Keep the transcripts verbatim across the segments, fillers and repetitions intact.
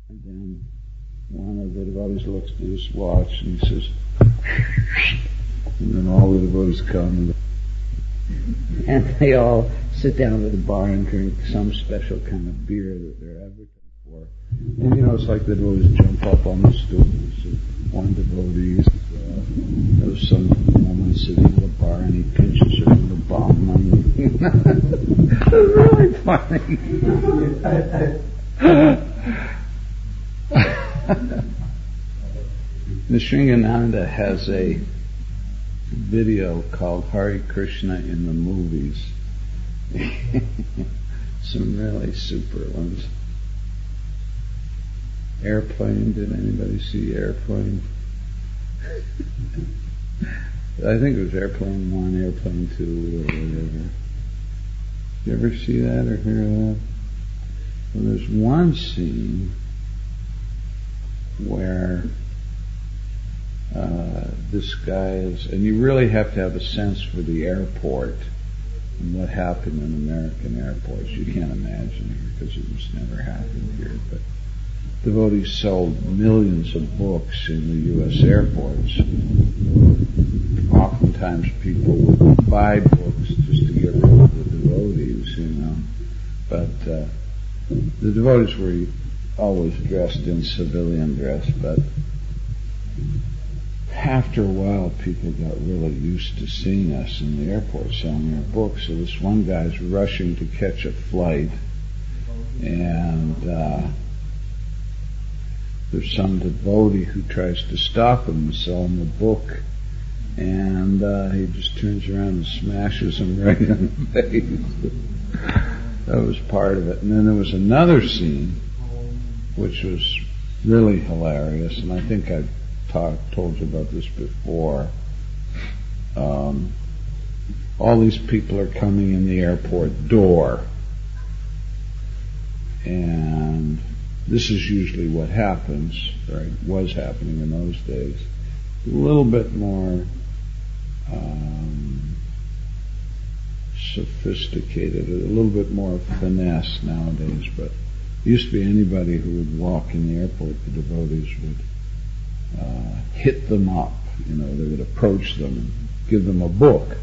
And then one of the devotees looks at his watch and he says, and then all the devotees come and they all sit down at the bar and drink some special kind of beer that they're advertising for. And you know, it's like the devotees jump up on the stools. One devotee, uh, there was some woman sitting at the bar and he pinches her in the bum. It was really funny. Nisringananda has a video called Hare Krishna in the Movies. Some really super ones. Airplane, did anybody see Airplane? I think it was Airplane one, Airplane two, or whatever. Did you ever see that or hear that? Well, there's one scene where uh, this guy is, and you really have to have a sense for the airport and what happened in American airports. You can't imagine here because it was never happened here, but devotees sold millions of books in the U S airports. Oftentimes people would buy books just to get rid of the devotees, you know. But uh, the devotees were always dressed in civilian dress, but after a while people got really used to seeing us in the airport selling our books. So this one guy's rushing to catch a flight, and uh, there's some devotee who tries to stop him and sell him a book, and uh, he just turns around and smashes him right in the face. That was part of it. And then there was another scene which was really hilarious, and I think I've talked, told you about this before. Um, all these people are coming in the airport door, and this is usually what happens, or was happening in those days. A little bit more um, sophisticated, a little bit more finesse nowadays, but it used to be anybody who would walk in the airport, the devotees would uh, hit them up. You know, they would approach them and give them a book.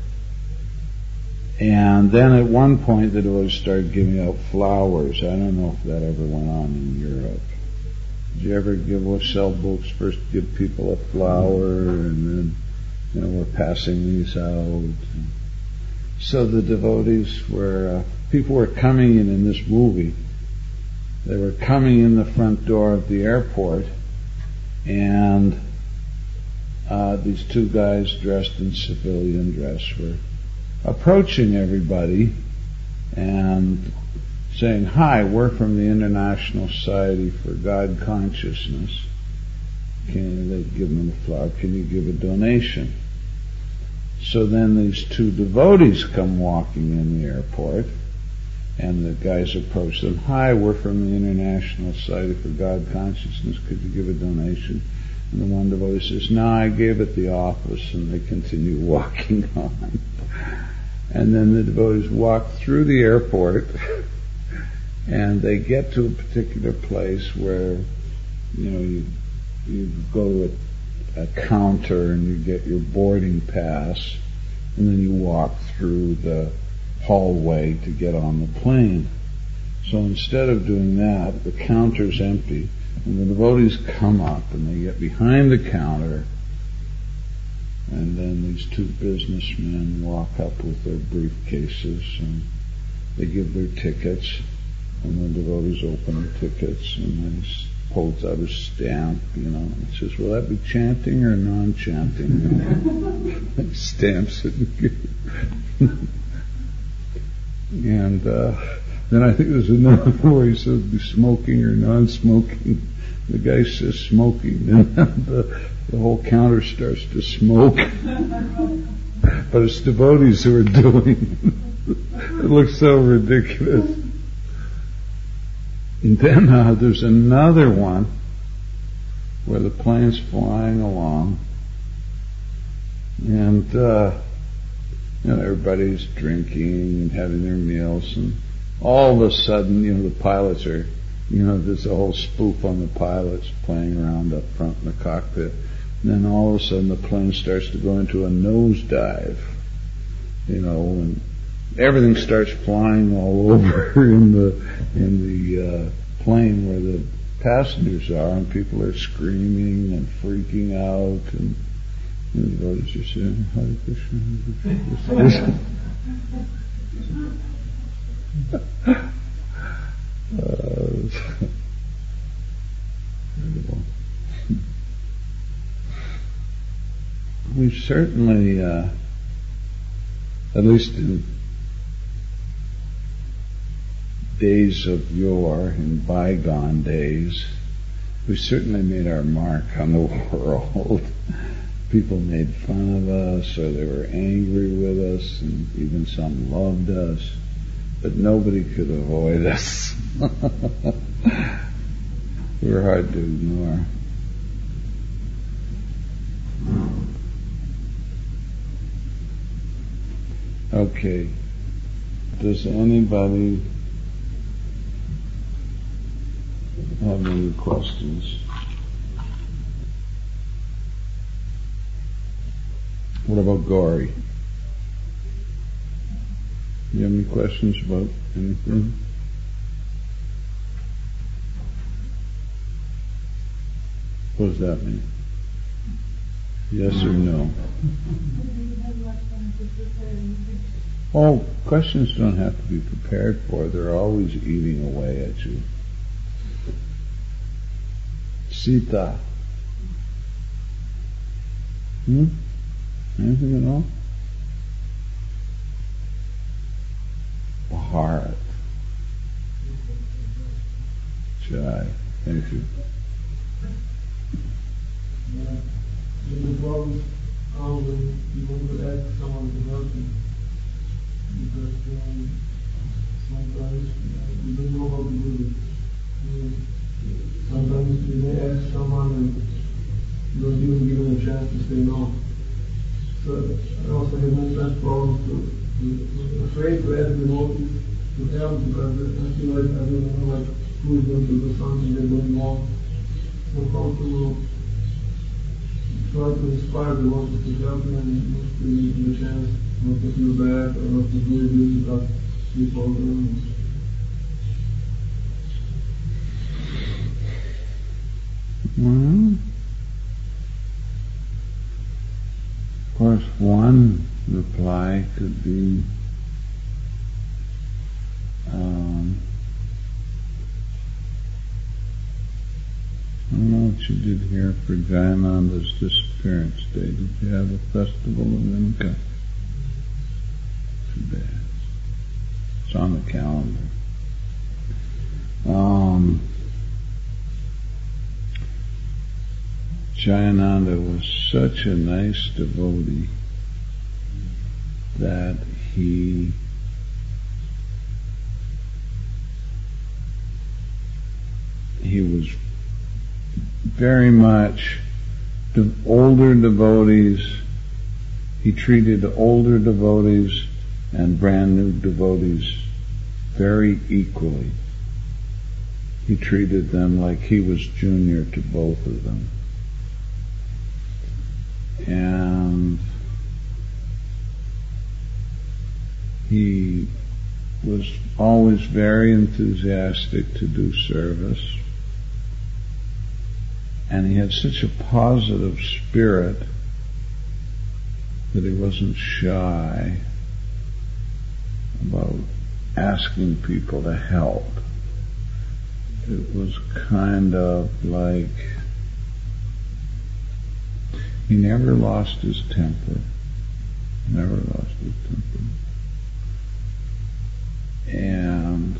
And then at one point the devotees started giving out flowers. I don't know if that ever went on in Europe. Did you ever give or sell books? First give people a flower, and then, you know, we're passing these out. So the devotees were, uh, people were coming in in this movie. They were coming in the front door of the airport, and uh, these two guys dressed in civilian dress were approaching everybody and saying, "Hi, we're from the International Society for God Consciousness. Can they give them a flower? Can you give a donation?" So then these two devotees come walking in the airport, and the guys approach them. "Hi, we're from the International Society for God Consciousness. Could you give a donation?" And the one devotee says, "No, I gave at the office," and they continue walking on. And then the devotees walk through the airport, and they get to a particular place where, you know, you, you go to a, a counter and you get your boarding pass, and then you walk through the hallway to get on the plane. So instead of doing that, the counter's empty, and the devotees come up and they get behind the counter, and then these two businessmen walk up with their briefcases and they give their tickets, and the devotees open the tickets, and then he holds out a stamp, you know, and says, "Will that be chanting or non-chanting?" You know? Stamps it. And uh, then I think there's another where he says, "Be smoking or non-smoking." The guy says smoking, and the, the whole counter starts to smoke. But it's devotees who are doing it. It looks so ridiculous. And then uh, there's another one where the plane's flying along, and uh, you know, everybody's drinking and having their meals, and all of a sudden, you know, the pilots are You know, there's a whole spoof on the pilots playing around up front in the cockpit. And then all of a sudden the plane starts to go into a nosedive, you know, and everything starts flying all over in the in the uh, plane where the passengers are, and people are screaming and freaking out, and, and the devotees are saying, Hare Krishna, Hare Krishna. uh, we certainly, uh, at least in days of yore, in bygone days, we certainly made our mark on the world. People made fun of us, or they were angry with us, and even some loved us, but nobody could avoid us. We were hard to ignore. Okay. Does anybody have any questions? What about Gauri? Do you have any questions about anything? What does that mean? Yes or no? Oh, questions don't have to be prepared for. They're always eating away at you. Sita. Hmm? Anything at all? Bharat. Jai. Thank you. Yeah. The problem comes when you want to ask someone to help you. Because um, sometimes uh, you don't know how to do it. Um, sometimes you may ask someone and you don't even give them a chance to say no. So I also have many times problems to, to, to afraid to ask the devotees to help because I feel like I don't know like who is going to do something they're doing wrong. So how to try to inspire the devotees to help them and not to give them a chance not to feel bad or not to do this without people doing it. Well, of course, one reply could be um, I don't know what you did here for Jayananda's disappearance day. Did you have a festival of Imka? Too bad. It's on the calendar. Um, Jayananda was such a nice devotee that he he was very much the older devotees. He treated older devotees and brand new devotees very equally. He treated them like he was junior to both of them. And he was always very enthusiastic to do service. And he had such a positive spirit that he wasn't shy about asking people to help. It was kind of like he never lost his temper. Never lost his temper. And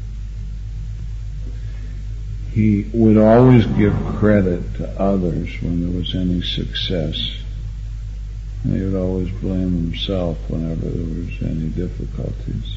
he would always give credit to others when there was any success. And he would always blame himself whenever there was any difficulties.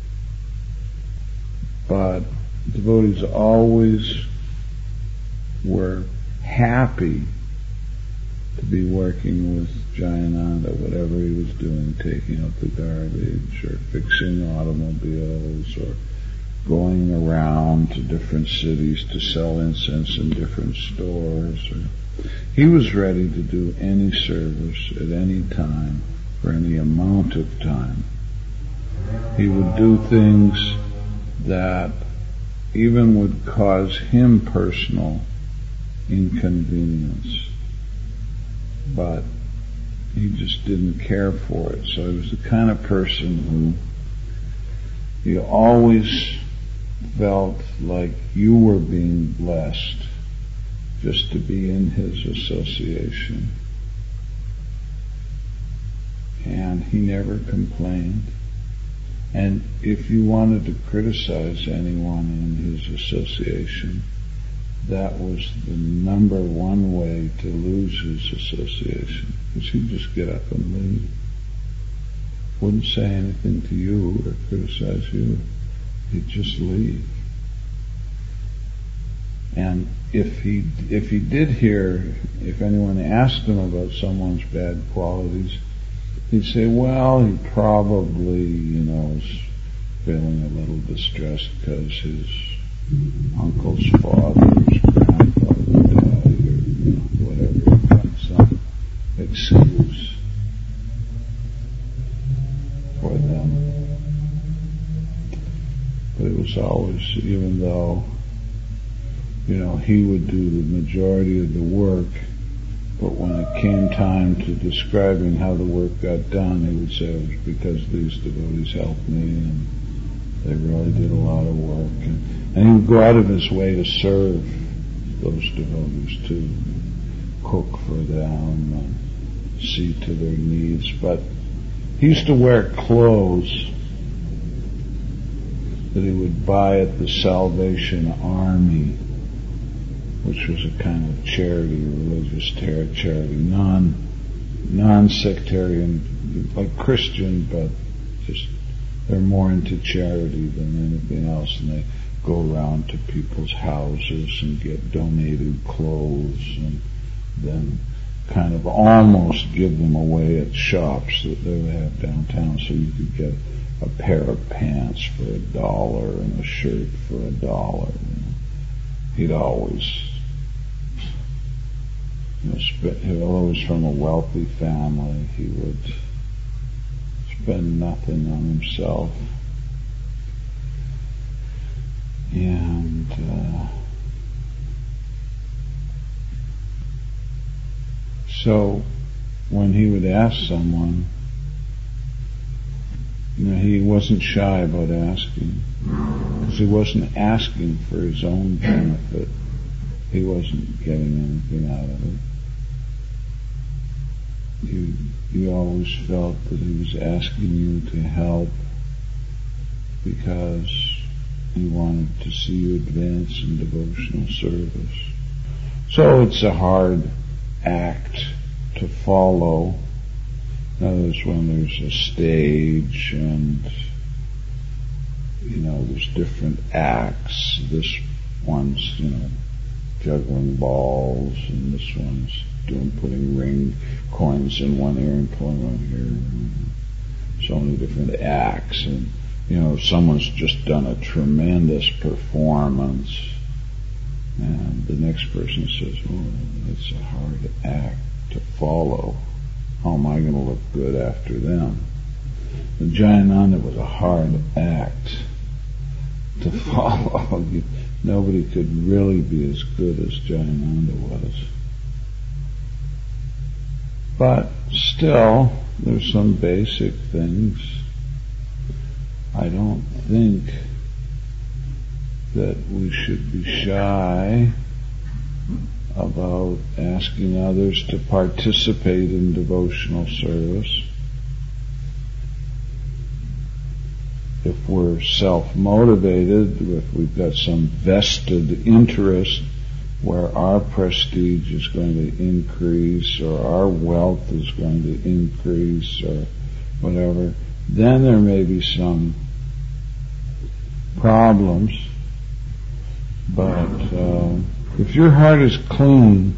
But devotees always were happy to be working with Jayananda, whatever he was doing, taking up the garbage or fixing automobiles or going around to different cities to sell incense in different stores. Or he was ready to do any service at any time for any amount of time. He would do things that even would cause him personal inconvenience, but he just didn't care for it. So he was the kind of person who you always felt like you were being blessed just to be in his association. And he never complained. And if you wanted to criticize anyone in his association, that was the number one way to lose his association, because he'd just get up and leave. Wouldn't say anything to you or criticize you. He'd just leave. And if he if he did hear, if anyone asked him about someone's bad qualities, he'd say, well, he probably, you know, is feeling a little distressed because his uncle's father's grandfather died, or, you know, whatever, some excuse for them. But it was always, even though, you know, he would do the majority of the work, but when it came time to describing how the work got done, he would say it was because these devotees helped me and they really did a lot of work. And, and he would go out of his way to serve those devotees, to cook for them and see to their needs. But he used to wear clothes that he would buy at the Salvation Army, which was a kind of charity, religious charity, non, non-sectarian, like Christian, but just they're more into charity than anything else, and they go around to people's houses and get donated clothes and then kind of almost give them away at shops that they would have downtown, so you could get a pair of pants for a dollar and a shirt for a dollar. You know. He'd always, you know, spend, he was always from a wealthy family. He would spend nothing on himself. And uh, so when he would ask someone, you know, he wasn't shy about asking, because he wasn't asking for his own benefit. He wasn't getting anything out of it. You, you always felt that he was asking you to help because he wanted to see you advance in devotional service. So it's a hard act to follow. In other words, when there's a stage and, you know, there's different acts. This one's, you know, juggling balls, and this one's doing, putting ring coins in one ear and pulling one here. So many different acts. And, you know, someone's just done a tremendous performance, and the next person says, oh, it's a hard act to follow. How am I going to look good after them? The Jayananda was a hard act to follow. Nobody could really be as good as Jayananda was. But still, there's some basic things. I don't think that we should be shy about asking others to participate in devotional service. If we're self-motivated, if we've got some vested interest where our prestige is going to increase or our wealth is going to increase or whatever, then there may be some problems. But uh, if your heart is clean,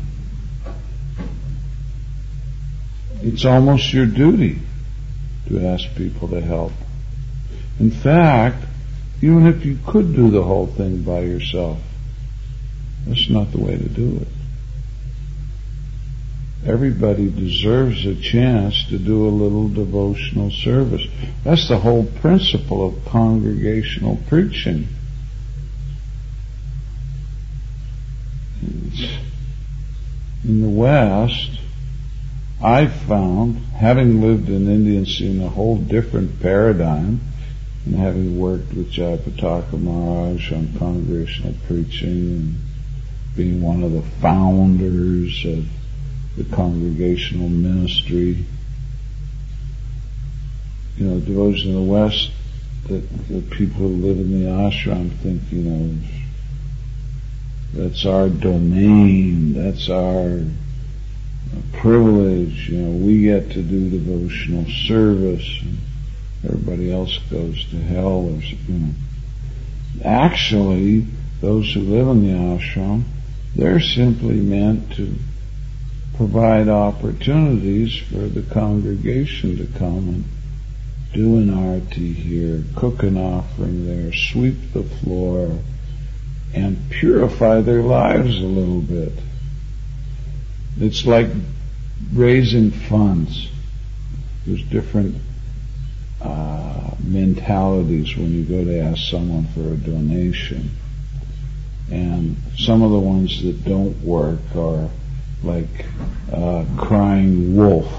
it's almost your duty to ask people to help. In fact, even if you could do the whole thing by yourself, that's not the way to do it. Everybody deserves a chance to do a little devotional service. That's the whole principle of congregational preaching. In the West, I've found, having lived in India and seen a whole different paradigm, and having worked with Jayapataka Maharaj on congregational preaching and being one of the founders of the congregational ministry, you know, devotees in the West, that the people who live in the ashram think, you know, that's our domain, that's our privilege, you know, we get to do devotional service, and everybody else goes to hell, or, you know. Actually, those who live in the ashram, they're simply meant to provide opportunities for the congregation to come and do an arati here, cook an offering there, sweep the floor, and purify their lives a little bit. It's like raising funds. There's different uh, mentalities when you go to ask someone for a donation. And some of the ones that don't work are like uh, crying wolf.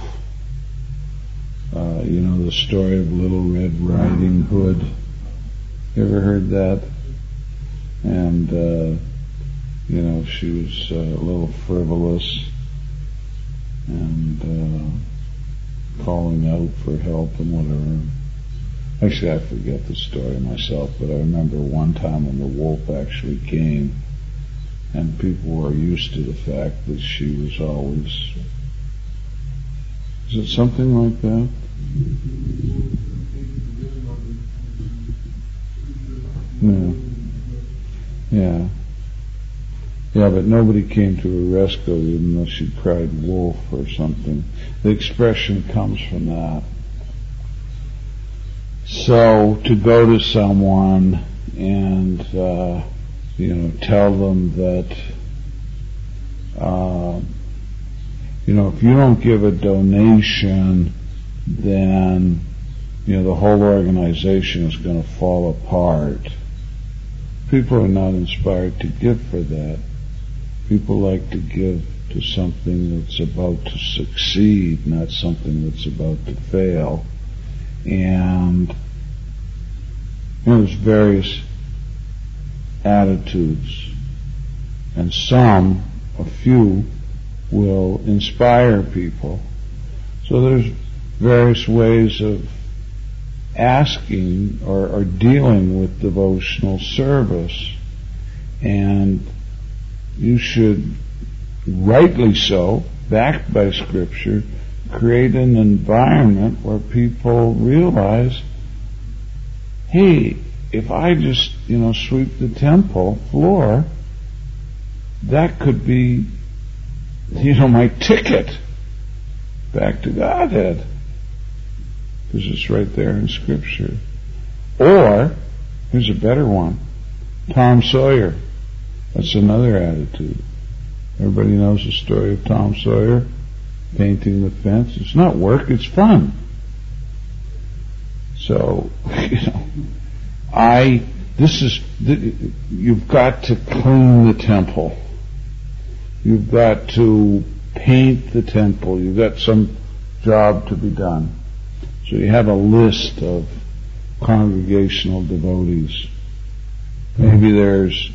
Uh, you know the story of Little Red Riding Hood? You ever heard that? And, uh, you know, she was uh, a little frivolous and uh, calling out for help and whatever. Actually, I forget the story myself, but I remember one time when the wolf actually came, and people were used to the fact that she was always... Is it something like that? Yeah. Yeah. Yeah, but nobody came to her rescue even though she cried wolf or something. The expression comes from that. So, to go to someone and, uh, you know, tell them that, uh, you know, if you don't give a donation, then, you know, the whole organization is going to fall apart. People are not inspired to give for that. People like to give to something that's about to succeed, not something that's about to fail. And, you know, there's various attitudes, and some, a few, will inspire people. So there's various ways of asking or, or dealing with devotional service, and you should, rightly so, backed by Scripture, create an environment where people realize, hey, if I just, you know, sweep the temple floor, that could be, you know, my ticket back to Godhead, because it's right there in Scripture. Or, here's a better one, Tom Sawyer. That's another attitude. Everybody knows the story of Tom Sawyer painting the fence. It's not work, it's fun. So, you know, I, this is, you've got to clean the temple. You've got to paint the temple. You've got some job to be done. So you have a list of congregational devotees. Maybe there's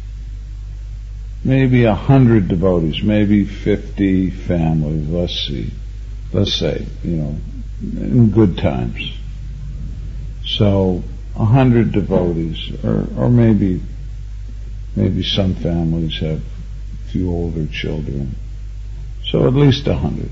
maybe a hundred devotees, maybe fifty families, let's see. Let's say, you know, in good times. So, a hundred devotees, or, or maybe, maybe some families have a few older children. So at least a hundred.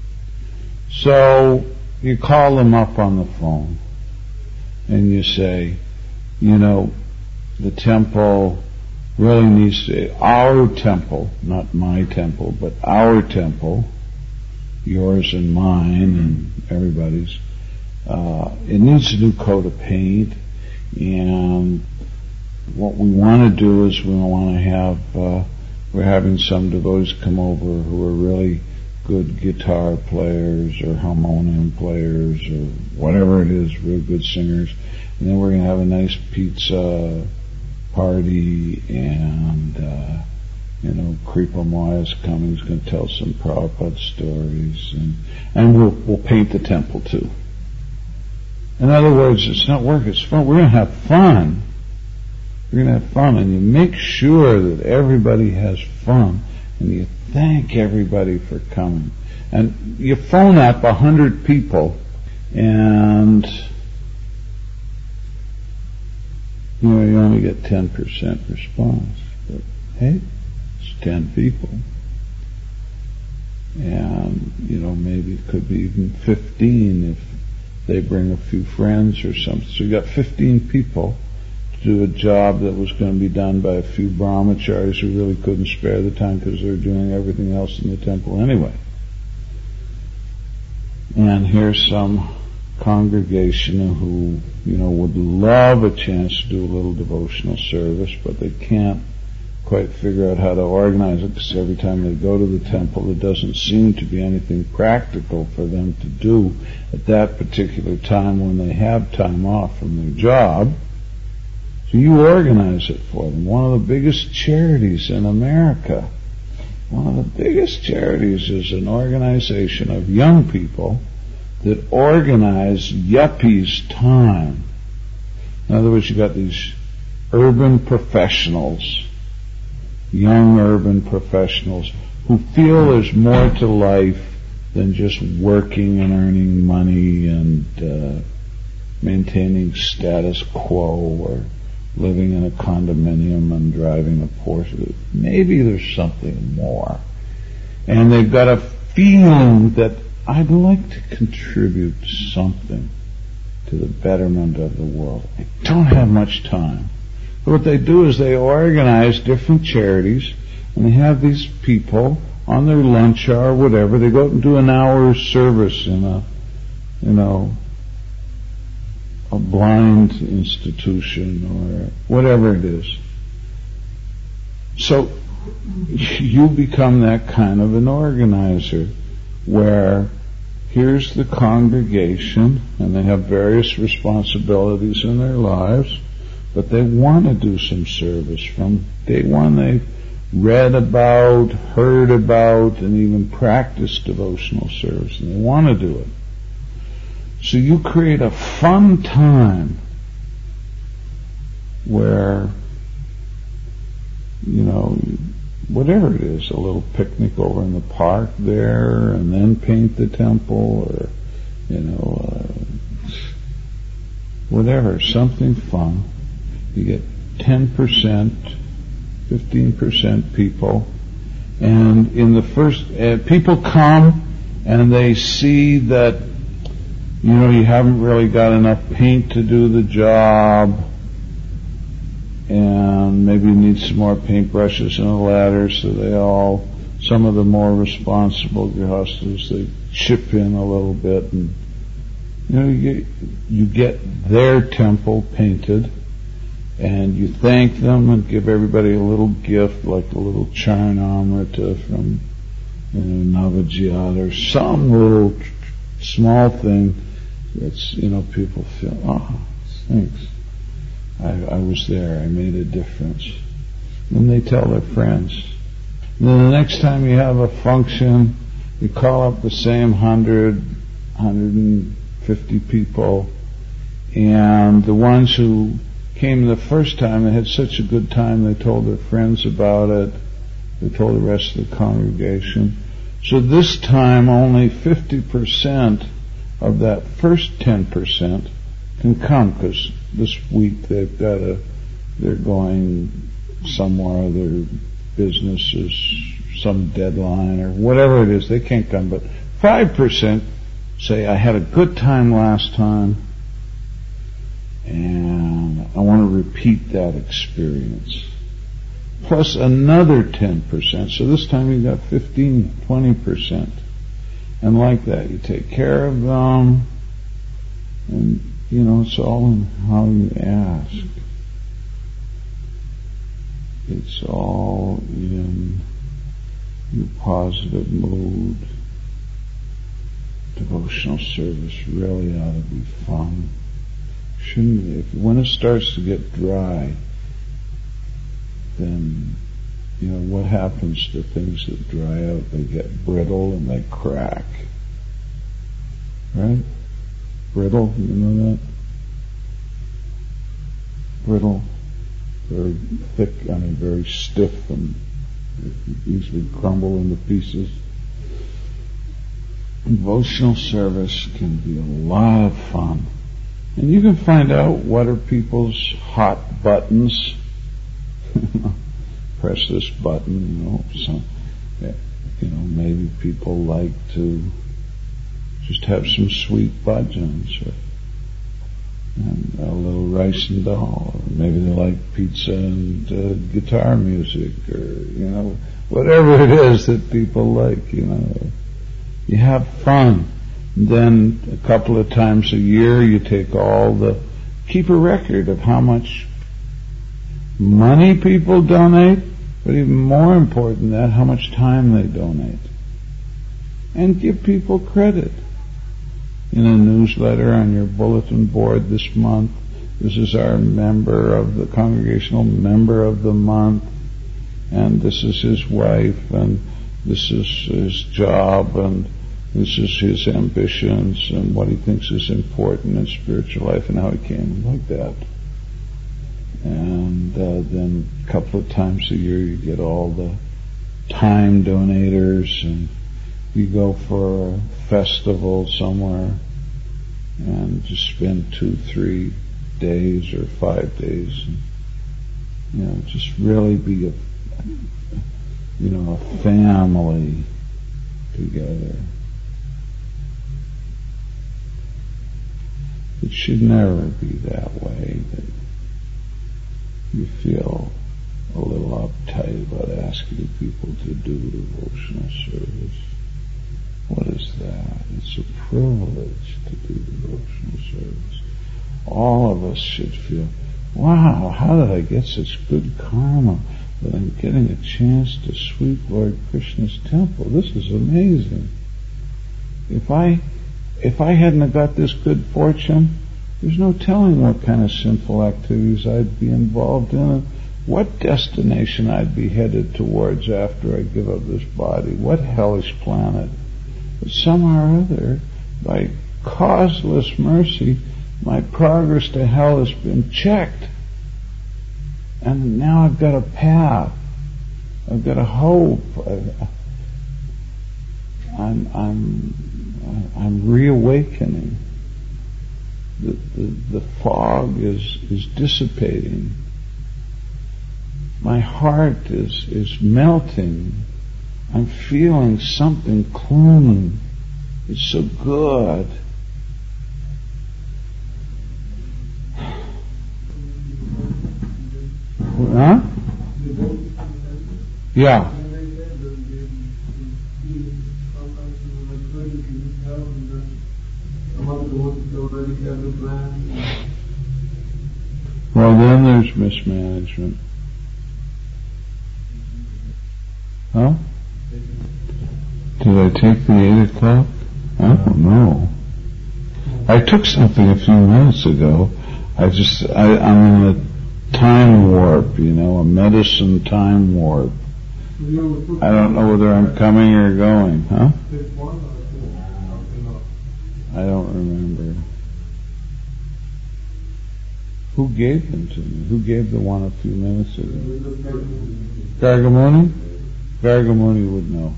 So, you call them up on the phone, and you say, you know, the temple really needs to, our temple, not my temple, but our temple, yours and mine and everybody's, uh, it needs a new coat of paint, And what we want to do is we want to have, uh, we're having some devotees come over who are really good guitar players or harmonium players or whatever it is, real good singers. And then we're going to have a nice pizza party, and, uh, you know, Kripa Maya's coming, he's going to tell some Prabhupada stories, and, and we'll, we'll paint the temple too. In other words, it's not work, it's fun. We're going to have fun. We're going to have fun, and you make sure that everybody has fun, and you thank everybody for coming. And you phone up a hundred people, and you know, you only get ten percent response. But hey, it's ten people. And, you know, maybe it could be even fifteen if they bring a few friends or something. So you got fifteen people to do a job that was going to be done by a few brahmacharis who really couldn't spare the time because they were doing everything else in the temple anyway. And here's some congregation who, you know, would love a chance to do a little devotional service, but they can't quite figure out how to organize it, because every time they go to the temple there doesn't seem to be anything practical for them to do at that particular time when they have time off from their job. So you organize it for them. One of the biggest charities in America, one of the biggest charities is an organization of young people that organize yuppies' time. In other words, you got these urban professionals, young urban professionals, who feel there's more to life than just working and earning money and uh, maintaining status quo or living in a condominium and driving a Porsche. Maybe there's something more. And they've got a feeling that I'd like to contribute something to the betterment of the world. I don't have much time. But what they do is they organize different charities, and they have these people on their lunch hour, whatever. They go out and do an hour's service in a, you know, a blind institution or whatever it is. So you become that kind of an organizer where here's the congregation, and they have various responsibilities in their lives, but they want to do some service. From day one they've read about, heard about, and even practiced devotional service, and they want to do it. So you create a fun time where, you know, whatever it is, a little picnic over in the park there, and then paint the temple, or, you know, uh, whatever, something fun. You get ten percent, fifteen percent people, and in the first, uh, people come and they see that, you know, you haven't really got enough paint to do the job, and maybe you need some more paintbrushes and a ladder, so they all, some of the more responsible grihastas, they chip in a little bit, and, you know, you get, you get their temple painted, and you thank them and give everybody a little gift, like a little charnamrita from, you know, Navajyat, or some little small thing that's, you know, people feel, oh, thanks. I, I was there, I made a difference. And they tell their friends. And then the next time you have a function, you call up the same hundred, hundred and fifty people, and the ones who came the first time, they had such a good time, they told their friends about it, they told the rest of the congregation. So this time only fifty percent of that first ten percent can come, because this week they've got a, they're going somewhere, their business is some deadline or whatever it is, they can't come. But five percent say, I had a good time last time, and I want to repeat that experience. Plus another ten percent. So this time you've got fifteen, twenty percent. And like that, you take care of them, and You know, it's all in how you ask. It's all in your positive mood. Devotional service really ought to be fun. Shouldn't it? If, when it starts to get dry, then, you know, what happens to things that dry out? They get brittle and they crack. Right? Brittle, you know that? Brittle, very thick, I mean very stiff, and usually crumble into pieces. Devotional service can be a lot of fun. And you can find out what are people's hot buttons. Press this button, you know. So, you know, maybe people like to just have some sweet bhajans, or and a little rice and dal, or maybe they like pizza and uh, guitar music, or, you know, whatever it is that people like, you know. You have fun. And then a couple of times a year you take all the, keep a record of how much money people donate, but even more important than that, how much time they donate. And give people credit. In a newsletter on your bulletin board this month, this is our member of the Congregational Member of the Month, and this is his wife, and this is his job, and this is his ambitions, and what he thinks is important in spiritual life, and how he came, like that. And uh, then a couple of times a year you get all the time donators, and you go for a festival somewhere and just spend two, three days or five days, and, you know, just really be a, you know, a family together. It should never be that way, that you feel a little uptight about asking people to do devotional service. What is that? It's a privilege to do devotional service. All of us should feel, wow, how did I get such good karma that I'm getting a chance to sweep Lord Krishna's temple? This is amazing. If I, if I hadn't have got this good fortune, there's no telling what kind of sinful activities I'd be involved in, and what destination I'd be headed towards after I give up this body, what hellish planet. But somehow or other, by causeless mercy, my progress to hell has been checked. And now I've got a path. I've got a hope. I'm, I'm, I'm reawakening. The, the, the fog is, is dissipating. My heart is, is melting. I'm feeling something clean. It's so good. Huh? Yeah. Well, then there's mismanagement. Huh? Did I take the eight o'clock? I don't know. I took something a few minutes ago. I just, I, I'm in a time warp, you know, a medicine time warp. I don't know whether I'm coming or going, huh? I don't remember. Who gave them to me? Who gave the one a few minutes ago? Gargamuni? Gargamuni would know.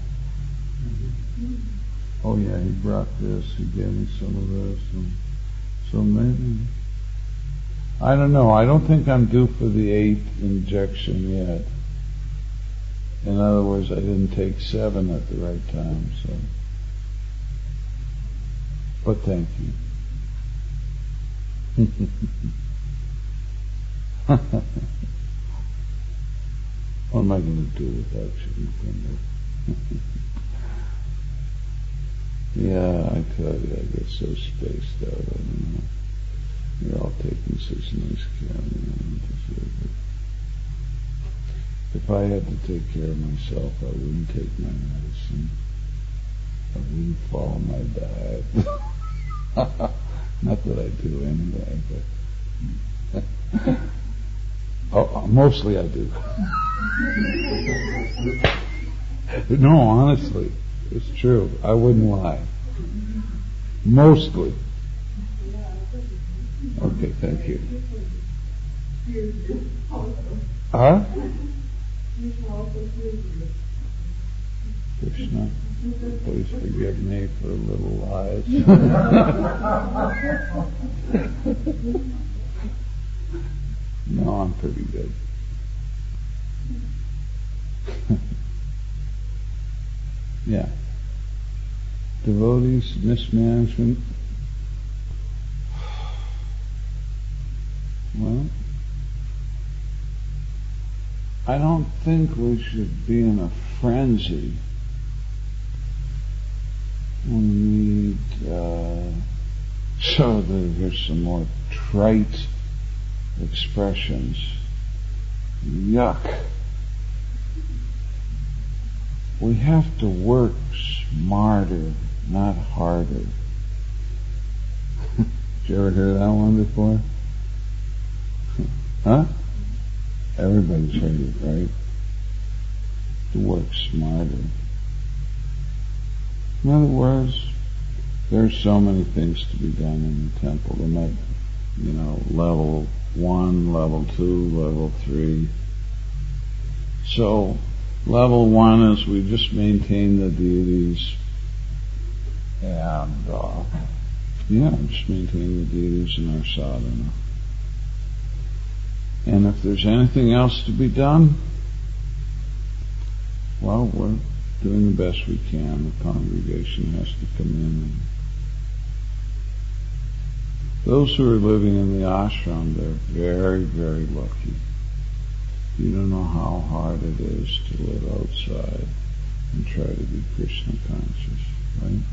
Oh yeah, he brought this, he gave me some of this, and so maybe, I don't know, I don't think I'm due for the eighth injection yet. In other words, I didn't take seven at the right time, so. But thank you. What am I going to do without you? Yeah, I tell you, I get so spaced out. I don't know. You're all taking such nice care of me. I don't deserve it. If I had to take care of myself, I wouldn't take my medicine. I wouldn't follow my diet. Not that I do anyway, but oh, mostly I do. No, honestly, it's true. I wouldn't lie. Mostly. Okay, thank you. Huh? Krishna, please forgive me for little lies. No, I'm pretty good. Yeah. Devotees, mismanagement. Well, I don't think we should be in a frenzy. We need, uh, so there's some more trite expressions. Yuck. We have to work smarter, not harder. Did you ever hear that one before? Huh? Everybody's heard it, right? To work smarter. In other words, there's so many things to be done in the temple. There might, you know, level one, level two, level three. So, level one is we just maintain the deities, and uh, yeah, just maintain the deities in our sadhana. And if there's anything else to be done, well, we're doing the best we can. The congregation has to come in. And those who are living in the ashram, they're very, very lucky. You don't know how hard it is to live outside and try to be Krishna conscious, right?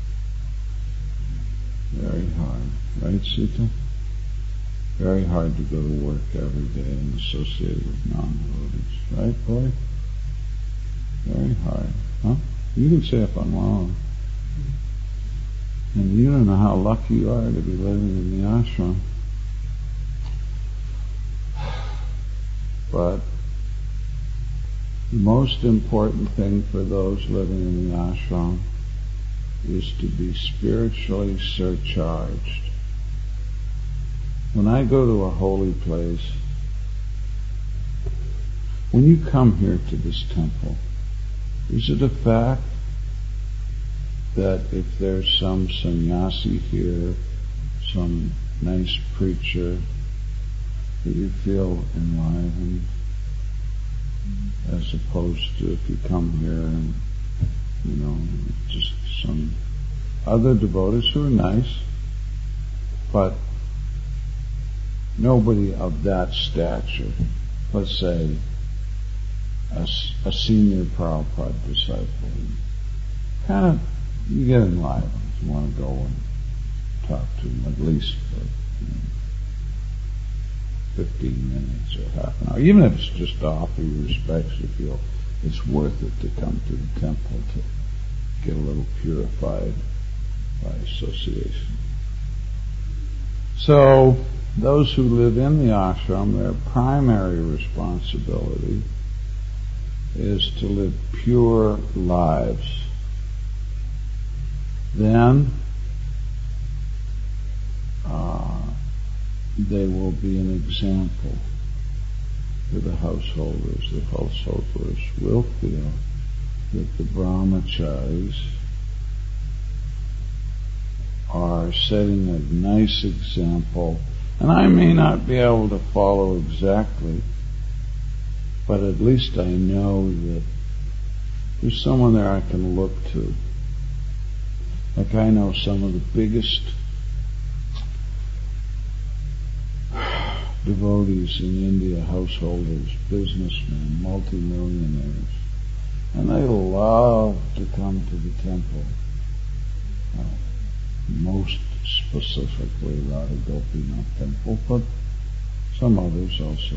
Very hard. Right, Sita? Very hard to go to work every day and associate with non-devotees. Right, boy? Very hard. Huh? You can say if I'm wrong. And you don't know how lucky you are to be living in the ashram. But the most important thing for those living in the ashram is to be spiritually surcharged. When I go to a holy place, when you come here to this temple, is it a fact that if there's some sannyasi here, some nice preacher, that you feel enlivened, as opposed to if you come here and, you know, just some other devotees who are nice, but nobody of that stature, let's say a, a senior Prabhupada disciple, kind of, you get enlivened. You want to go and talk to him at least for, you know, fifteen minutes or half an hour. Even if it's just to offer you respects, you feel it's worth it to come to the temple to get a little purified by association. So, those who live in the ashram, their primary responsibility is to live pure lives. Then, uh, they will be an example to the householders. The householders will feel that the brahmacharis are setting a nice example, and I may not be able to follow exactly, but at least I know that there's someone there I can look to. Like I know some of the biggest devotees in India, householders, businessmen, multimillionaires, and they love to come to the temple. Uh, most specifically Radha Gopinath temple, but some others also.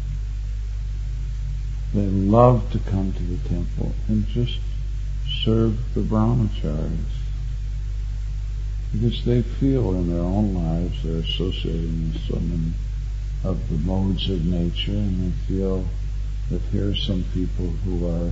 They love to come to the temple and just serve the brahmacharis, because they feel in their own lives they're associating with so many of the modes of nature, and they feel that here are some people who are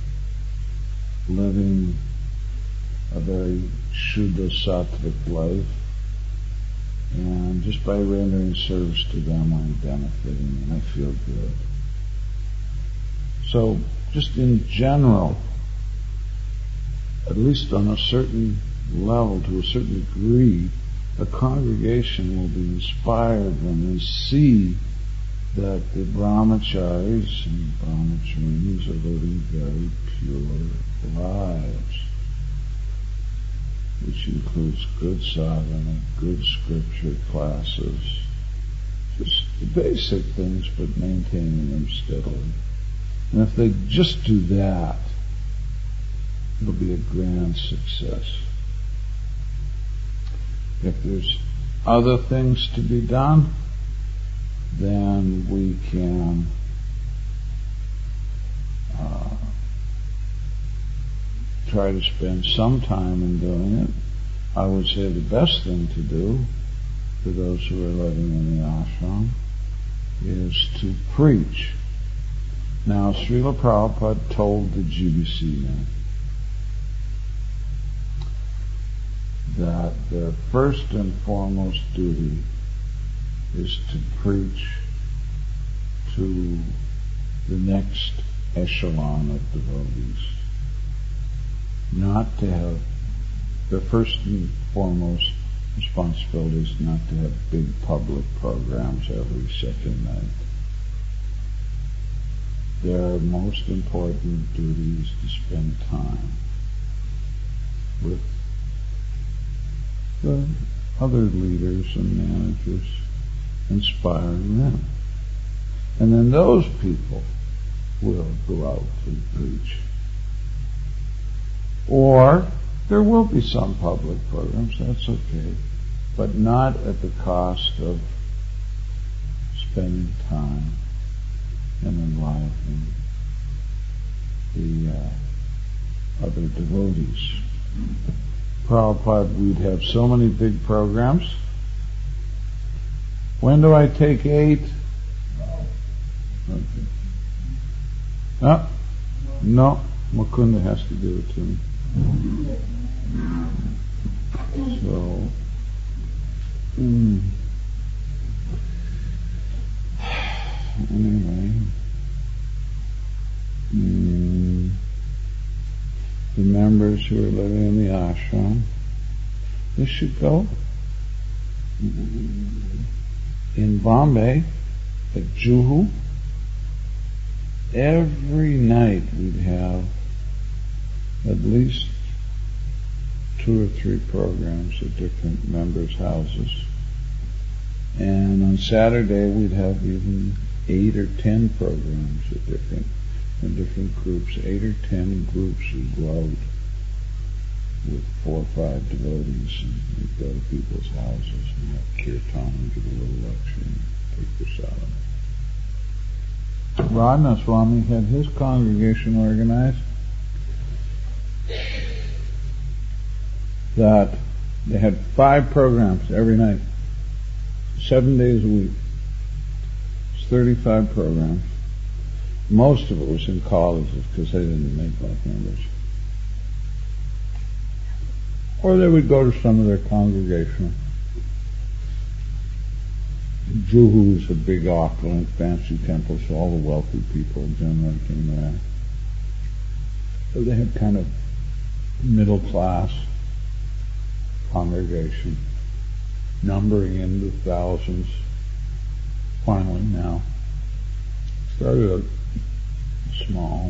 living a very Shuddha Sattvic life, and just by rendering service to them I'm benefiting and I feel good. So, just in general, at least on a certain level, to a certain degree, a congregation will be inspired when they see that the brahmacharis and brahmacharinis are living very pure lives, which includes good sadhana, good scripture classes, just the basic things, but maintaining them steadily. And if they just do that, it'll be a grand success. If there's other things to be done, then we can uh, try to spend some time in doing it. I would say the best thing to do for those who are living in the ashram is to preach. Now, Srila Prabhupada told the G B C men that their first and foremost duty is to preach to the next echelon of devotees. Not to have, their first and foremost responsibility is not to have big public programs every second night. Their most important duty is to spend time with the other leaders and managers, inspiring them. And then those people will go out and preach. Or there will be some public programs, that's okay, but not at the cost of spending time and enlivening the uh, other devotees. Prabhupada, we'd have so many big programs. When do I take eight? Okay. Ah, no, Mukunda has to do it to me. So, mm, anyway, mm, the members who are living in the ashram, they should go. In Bombay, at Juhu, every night we'd have at least two or three programs at different members' houses. And on Saturday we'd have even eight or ten programs at different in different groups. Eight or ten groups would go out with four or five devotees and we'd go to people's houses and have kirtan and give a little lecture and take prasadam. Radha Swami had his congregation organized that they had five programs every night, seven days a week. It's thirty-five programs. Most of it was in colleges because they didn't make like members. Or they would go to some of their congregational. Juhu is a big, opulent, fancy temple, so all the wealthy people generally came there. So they had kind of middle class congregation, numbering into thousands. Finally now, started out small,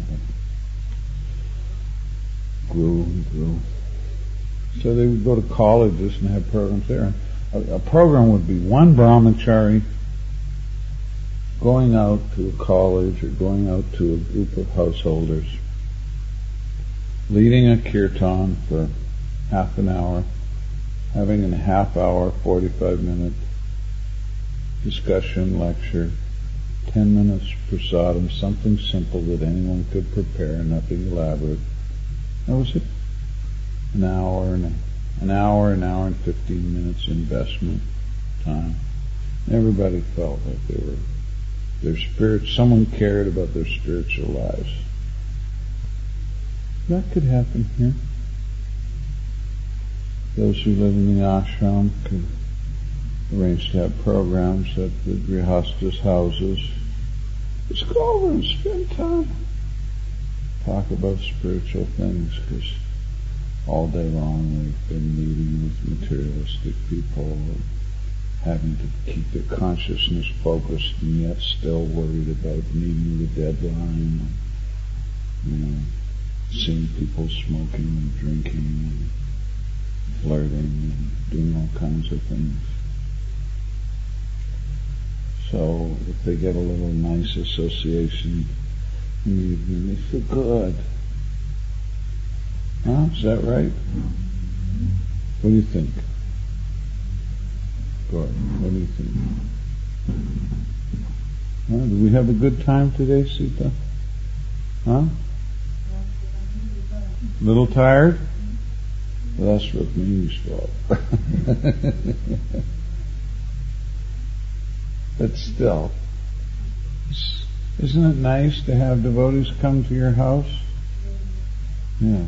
but grew and grew. So they would go to colleges and have programs there. A, a program would be one brahmachari going out to a college or going out to a group of householders, leading a kirtan for half an hour, having a half hour, forty-five minute discussion, lecture, ten minutes prasadam, something simple that anyone could prepare, nothing elaborate. That was it. An hour and a, an hour, an hour and fifteen minutes investment time. Everybody felt like they were, their spirits, someone cared about their spiritual lives. That could happen here. Those who live in the ashram could arrange to have programs at the grihastas' houses. Just go over and spend time. Talk about spiritual things, because all day long we've been meeting with materialistic people and having to keep their consciousness focused and yet still worried about meeting the deadline. You know, seeing people smoking and drinking and flirting and doing all kinds of things. So if they get a little nice association in the evening, they feel good. Huh? Is that right? What do you think? Good. What do you think? Huh? Did we have a good time today, Sita? Huh? A little tired? Well, that's Rukmini's fault. But still, isn't it nice to have devotees come to your house? Yeah.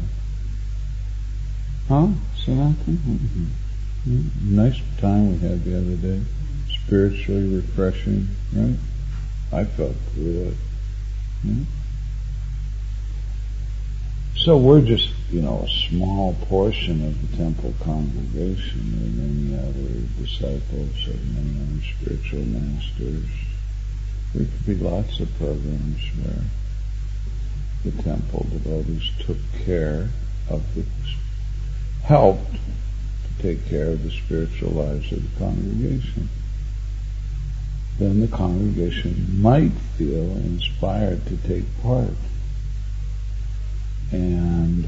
Huh? Sanatan? Mm-hmm. Mm-hmm. Nice time we had the other day. Spiritually refreshing, right? I felt good. Yeah. So we're just, you know, a small portion of the temple congregation. There are many other disciples of many other spiritual masters. There could be lots of programs where the temple devotees took care of the, helped to take care of the spiritual lives of the congregation. Then the congregation might feel inspired to take part. And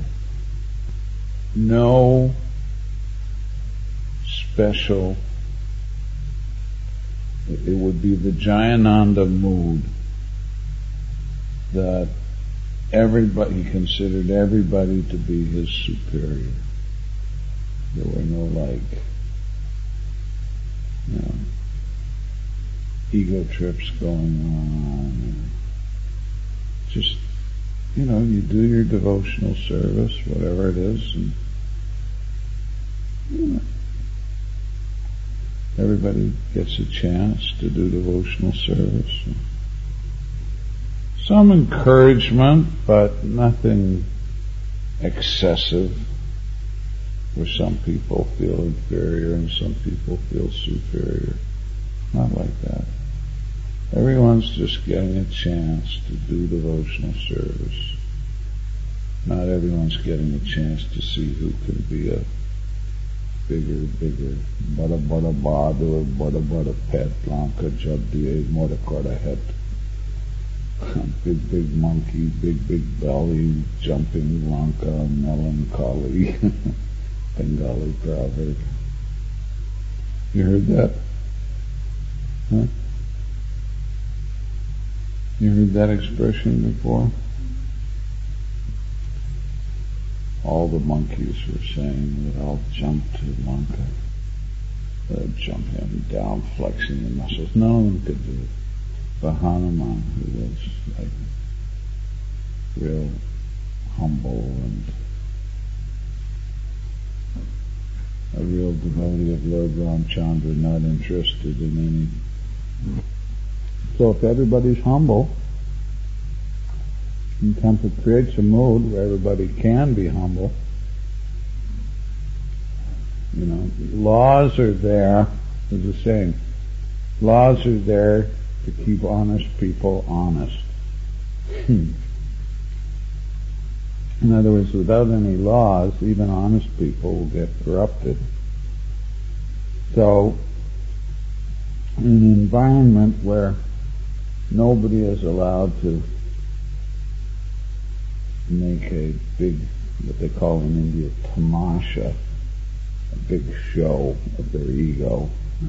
no special, it would be the Jayananda mood that everybody, he considered everybody to be his superior. There were no like, you know, ego trips going on. Just, you know, you do your devotional service, whatever it is, and, you know, everybody gets a chance to do devotional service. Some encouragement, but nothing excessive, where some people feel inferior and some people feel superior. Not like that. Everyone's just getting a chance to do devotional service. Not everyone's getting a chance to see who can be a bigger, bigger, bada bada bahadur, bada bada pet, lanka jabdiye, morakora head. Big, big monkey, big, big belly, jumping lanka, melancholy, Bengali proverb. You heard that? Huh? You heard that expression before? All the monkeys were saying that I'll jump to Lanka. They'll jump him down, flexing the muscles. None of them could do it. But Hanuman, who was like real humble and a real devotee of Lord Ramchandra, not interested in any. So if everybody's humble, and temple creates a mood where everybody can be humble, you know, laws are there, there's a saying, laws are there to keep honest people honest. In other words, without any laws, even honest people will get corrupted. So, in an environment where nobody is allowed to make a big, what they call in India, tamasha, a big show of their ego.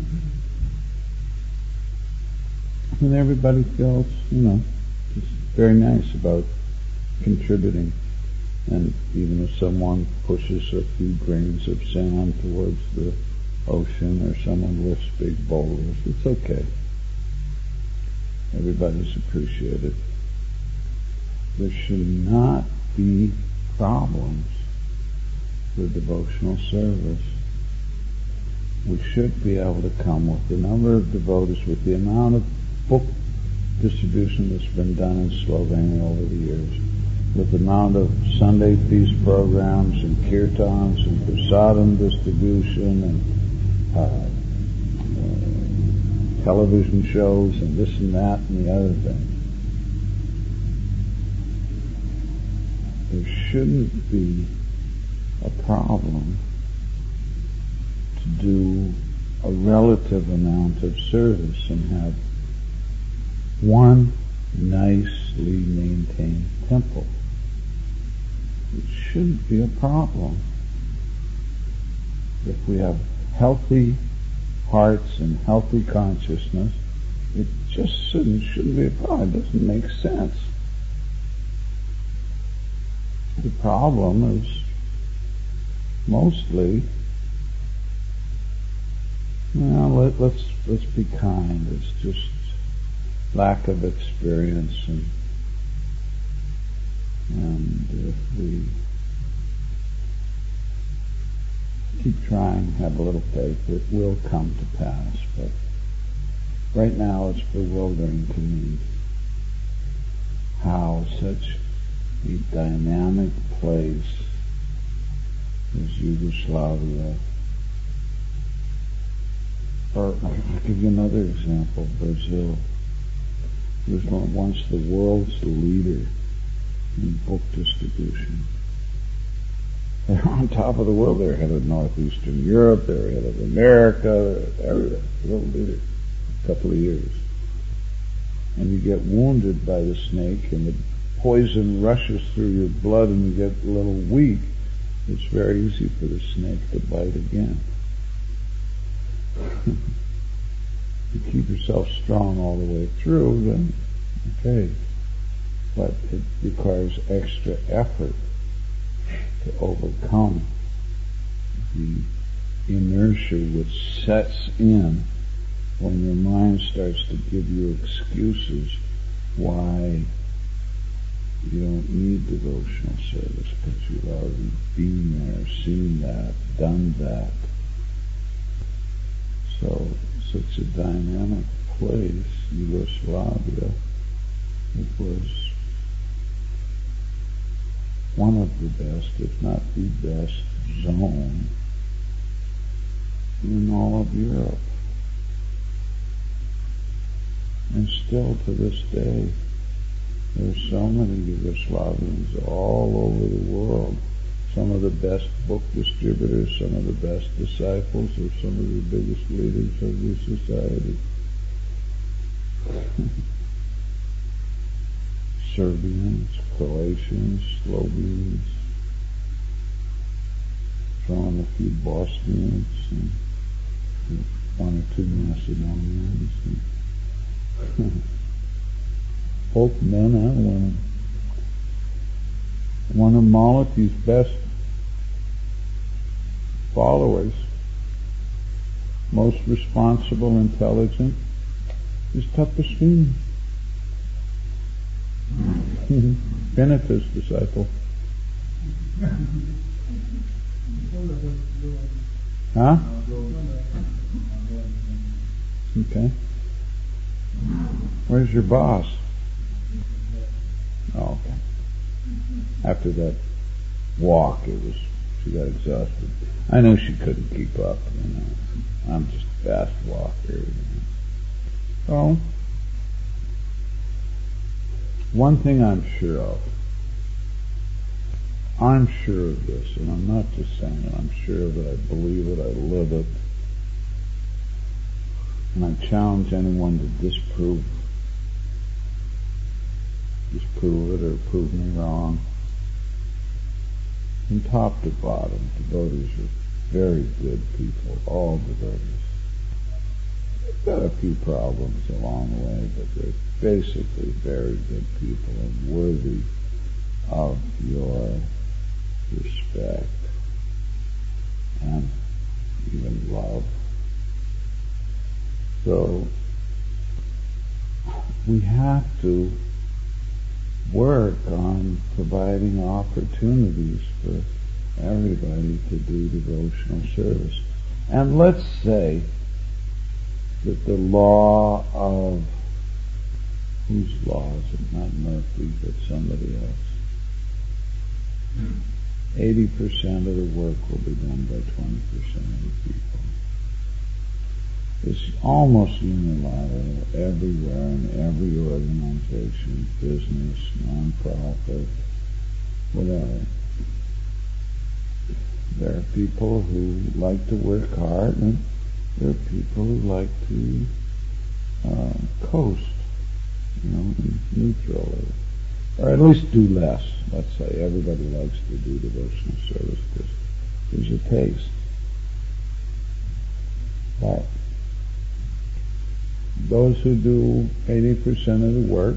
And everybody feels, you know, just very nice about contributing. And even if someone pushes a few grains of sand towards the ocean, or someone lifts big boulders, it's okay. Everybody's appreciated. There should not be problems with devotional service. We should be able to come with the number of devotees, with the amount of book distribution that's been done in Slovenia over the years, with the amount of Sunday feast programs and kirtans and prasadam distribution and uh, uh, television shows and this and that and the other thing. There shouldn't be a problem to do a relative amount of service and have one nicely maintained temple. It shouldn't be a problem. If we have healthy hearts and healthy consciousness, it just shouldn't, shouldn't be a problem. It doesn't make sense. The problem is mostly, well, let, let's let's be kind. It's just lack of experience, and and if we keep trying, have a little faith, it will come to pass. But right now, it's bewildering to me how such a dynamic place as Yugoslavia, or I'll give you another example, Brazil. It was once the world's leader in book distribution. They were on top of the world. They were head of Northeastern Europe, they were head of America, everything. World leader. A couple of years. And you get wounded by the snake, and the poison rushes through your blood, and you get a little weak. It's very easy for the snake to bite again. You keep yourself strong all the way through, then okay. But it requires extra effort to overcome the inertia which sets in when your mind starts to give you excuses why you don't need devotional service, because you've already been there, seen that, done that. So, such a dynamic place, Yugoslavia, it was one of the best, if not the best, zone in all of Europe. And still to this day, there are so many Yugoslavians all over the world. Some of the best book distributors, some of the best disciples, or some of the biggest leaders of the society. Serbians, Croatians, Slovenians, throwing a few Bosnians, and one or two Macedonians, and both men and women. One of Malachi's best followers, most responsible, intelligent, is Tapasvini. Benita's disciple. Huh? Okay. Where's your boss? Oh, okay. After that walk, it was, she got exhausted. I knew she couldn't keep up, you know. I'm just a fast walker, you know. So, one thing I'm sure of, I'm sure of this, and I'm not just saying it, I'm sure of it, I believe it, I live it, and I challenge anyone to disprove disprove it or prove me wrong. From top to bottom, devotees are very good people, all devotees. They've got a few problems along the way, but they're basically very good people and worthy of your respect and even love. So we have to work on providing opportunities for everybody to do devotional service. And let's say that the law of, whose law is it? Not Murphy, but somebody else. eighty percent of the work will be done by twenty percent of the people. It's almost unilateral everywhere in every organization, business, non-profit, whatever. There are people who like to work hard, and there are people who like to uh, coast, you know, neutral, or, or at least do less. Let's say everybody likes to do devotional service because there's a taste. But those who do eighty percent of the work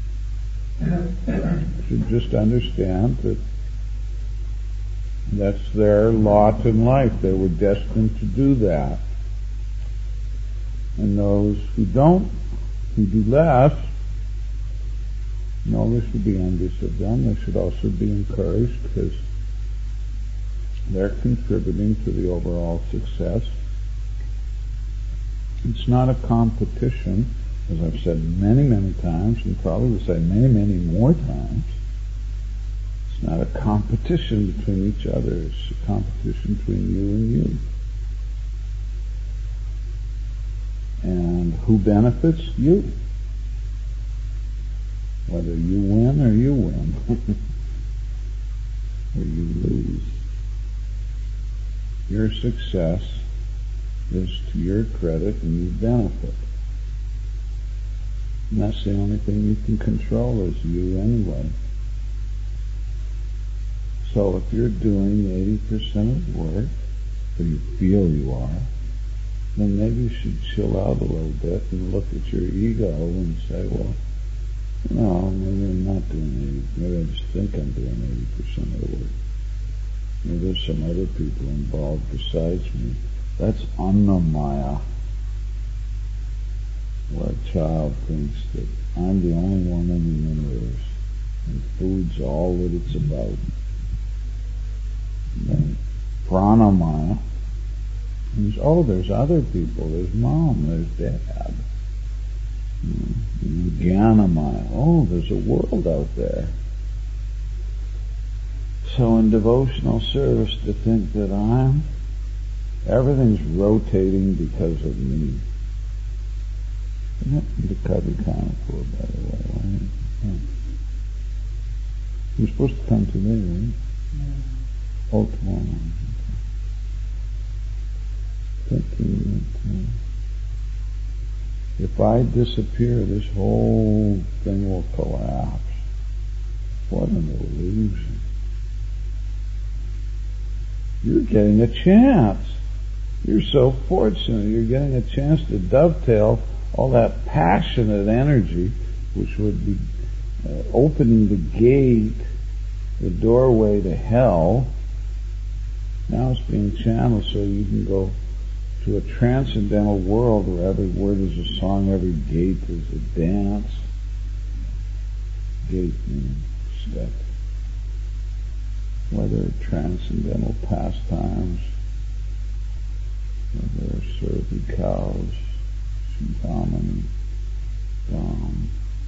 should just understand that that's their lot in life. They were destined to do that. And those who don't, who do less, no, there should be envious of them. They should also be encouraged because they're contributing to the overall success. It's not a competition, as I've said many, many times, and probably will say many, many more times. It's not a competition between each other. It's a competition between you and you. And who benefits? You. Whether you win or you win, or you lose. Your success is to your credit and you benefit. And that's the only thing you can control is you anyway. So if you're doing eighty percent of the work, or you feel you are, then maybe you should chill out a little bit and look at your ego and say, well, no, maybe I'm not doing eighty. Maybe I just think I'm doing eighty percent of the work. Maybe there's some other people involved besides me. That's annamaya, where a child thinks that I'm the only one in the universe and food's all that it's about. And then pranamaya means, oh, there's other people. There's mom, there's dad. And jnanamaya, oh, there's a world out there. So in devotional service, to think that I'm everything's rotating because of me. Isn't that the Kavi Kanapur, by the way? Right? Yeah. You're supposed to come today, right? Yeah. Oh, tomorrow. Thinking that uh, if I disappear, this whole thing will collapse. What an illusion. You're getting a chance. You're so fortunate. You're getting a chance to dovetail all that passionate energy, which would be uh, opening the gate, the doorway to hell. Now it's being channeled so you can go to a transcendental world where every word is a song, every gate is a dance. Gate meaning step. Whether transcendental pastimes, whether serving cows, Shintamani, Ram,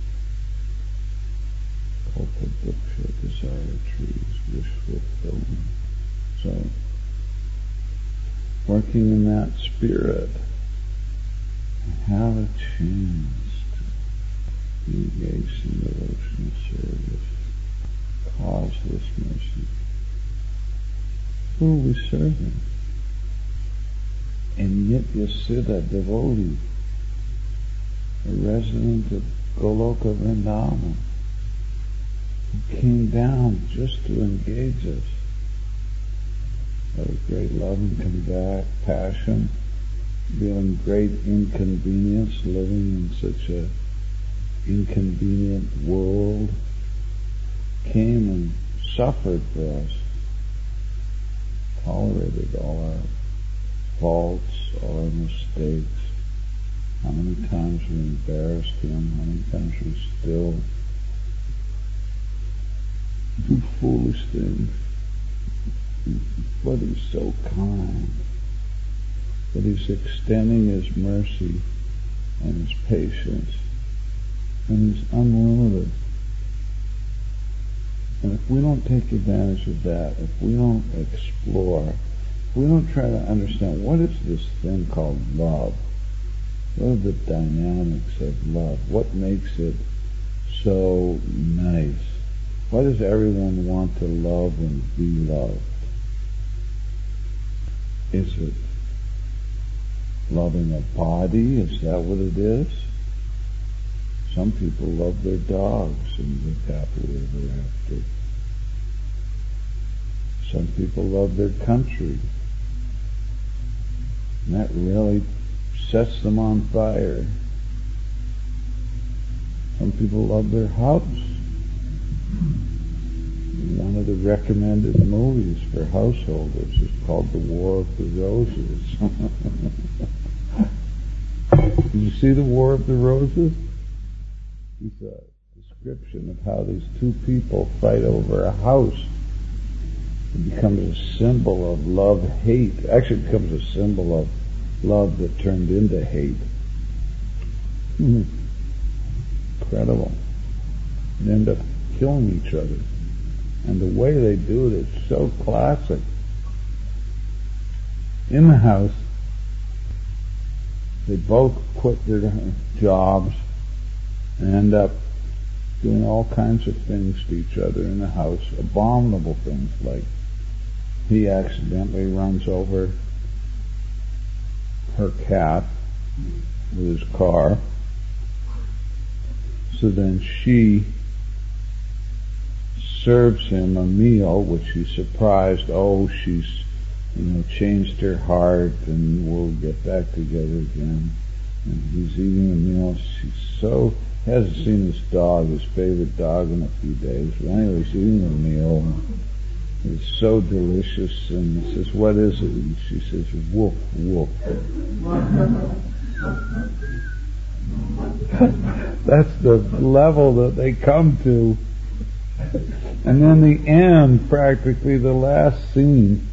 Kalpa Duksha, desire trees, wish fulfillment. So, working in that spirit, have a chance to be engaged in devotional service, causeless mercy. Who are we serving? And yet you sit a devotee, a resident of Goloka Vrindavan, who came down just to engage us. Out of great love and compassion, feeling great inconvenience, living in such a inconvenient world, came and suffered for us, tolerated all our faults, all our mistakes. How many times we embarrassed him, how many times we still do foolish things. But he's so kind, that he's extending his mercy and his patience, and he's unlimited. And if we don't take advantage of that, if we don't explore, if we don't try to understand what is this thing called love, what are the dynamics of love, what makes it so nice, why does everyone want to love and be loved? Is it loving a body? Is that what it is? Some people love their dogs and live happily ever after. Some people love their country, and that really sets them on fire. Some people love their house. One of the recommended movies for householders is called The War of the Roses. Did you see The War of the Roses? It's a description of how these two people fight over a house. It becomes a symbol of love-hate. Actually, it becomes a symbol of love that turned into hate. Mm. Incredible. They end up killing each other. And the way they do it is so classic. In the house, they both quit their jobs and end up doing all kinds of things to each other in the house, abominable things, like he accidentally runs over her cat with his car, so then she serves him a meal which he's surprised, oh, she's, you know, changed her heart and we'll get back together again. And he's eating the meal. She's so, hasn't seen his dog, his favorite dog, in a few days. But anyway, he's eating the meal. It's so delicious. And he says, what is it? And she says, woof, woof. That's the level that they come to. And then the end, practically the last scene,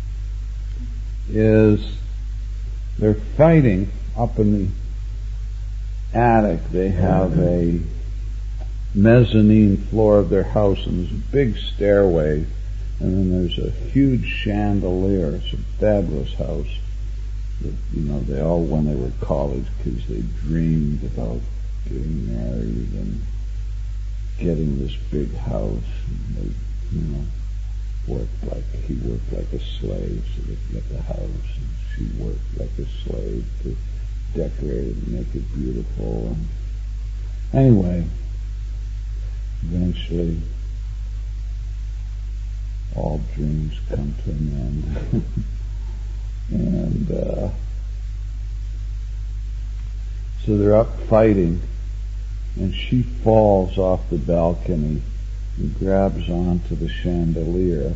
is they're fighting up in the attic. They have a mezzanine floor of their house, and there's a big stairway, and then there's a huge chandelier. It's a fabulous house. That, you know, they all, when they were college kids, they dreamed about getting married and getting this big house. And they, you know, worked like, he worked like a slave so they could get the house, and she worked like a slave to decorate it and make it beautiful. And anyway, eventually all dreams come to an end. and uh, so they're up fighting, and she falls off the balcony and grabs onto the chandelier.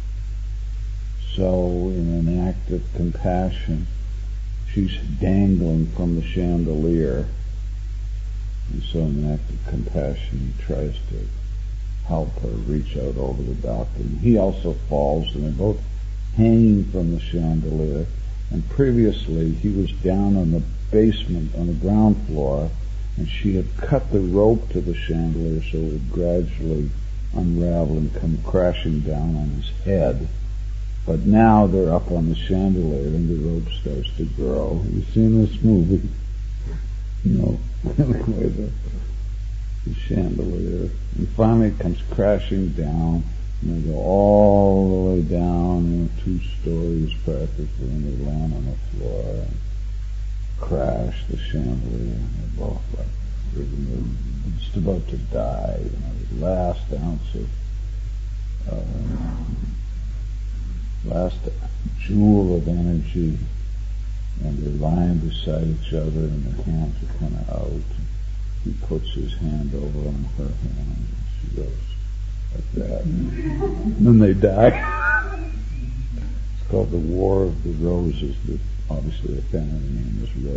So in an act of compassion, she's dangling from the chandelier. And so in an act of compassion, he tries to help her reach out over the balcony. He also falls, and they're both hanging from the chandelier. And previously, he was down on the basement, on the ground floor, and she had cut the rope to the chandelier so it would gradually unravel and come crashing down on his head. But now they're up on the chandelier and the rope starts to grow. You've seen this movie? No. Anyway, the, the chandelier. And finally it comes crashing down, and they go all the way down, you know, two stories practically, and they land on the floor and crash the chandelier, and they're both like, they're just about to die, you know, the last ounce of uh, last jewel of energy, and they're lying beside each other and their hands are kind of out. He puts his hand over on her hand and she goes like that. And then they die. It's called the War of the Roses. The, obviously the family name is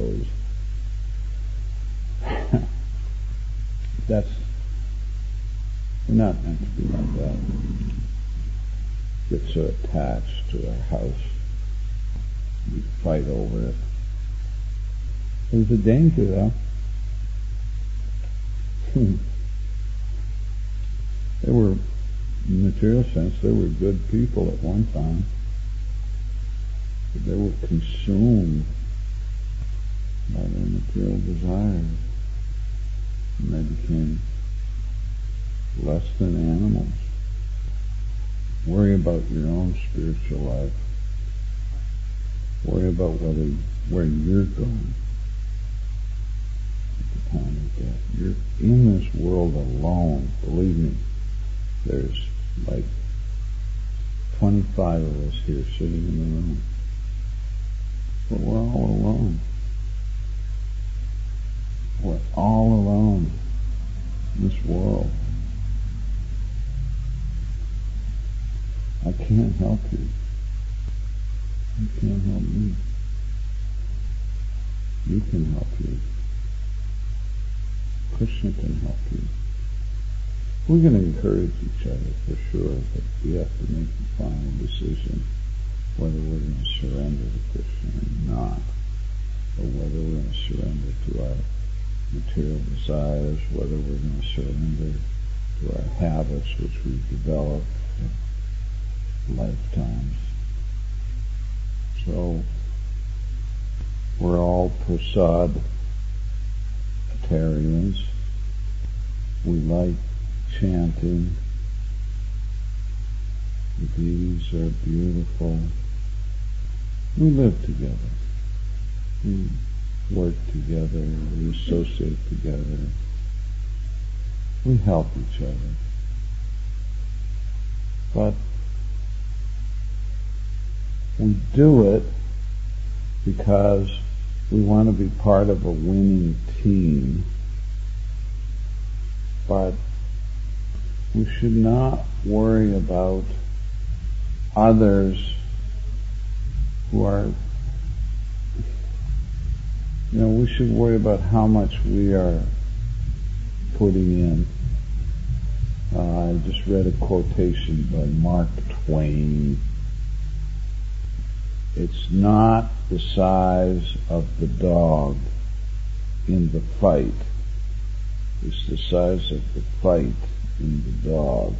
Rose. That's, we're not meant to be like that. Get so attached to our house. We fight over it. There's a danger though. Hmm. They were, in the material sense, they were good people at one time. But they were consumed by their material desires. And they became less than animals. Worry about your own spiritual life. Worry about whether where you're going at the time of death. You're in this world alone. Believe me, there's like twenty-five of us here sitting in the room. But we're all alone. We're all alone in this world. I can't help you. You can't help me. You can help you. Krishna can help you. We're going to encourage each other for sure, but we have to make the final decision whether we're going to surrender to Krishna or not, or whether we're going to surrender to our material desires, whether we're going to surrender to our habits which we've developed for lifetimes. So we're all prasaditarians. We like chanting. The deities are beautiful. We live together. We work together. We associate together. We help each other. But we do it because we want to be part of a winning team. But we should not worry about others who are, you know, we should worry about how much we are putting in. Uh, I just read a quotation by Mark Twain. It's not the size of the dog in the fight. It's the size of the fight in the dog.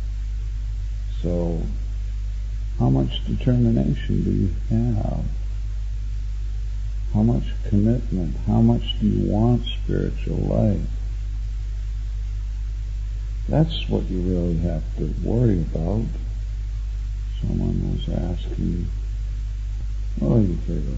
So, how much determination do you have? How much commitment? How much do you want spiritual life? That's what you really have to worry about. Someone was asking, oh, you figure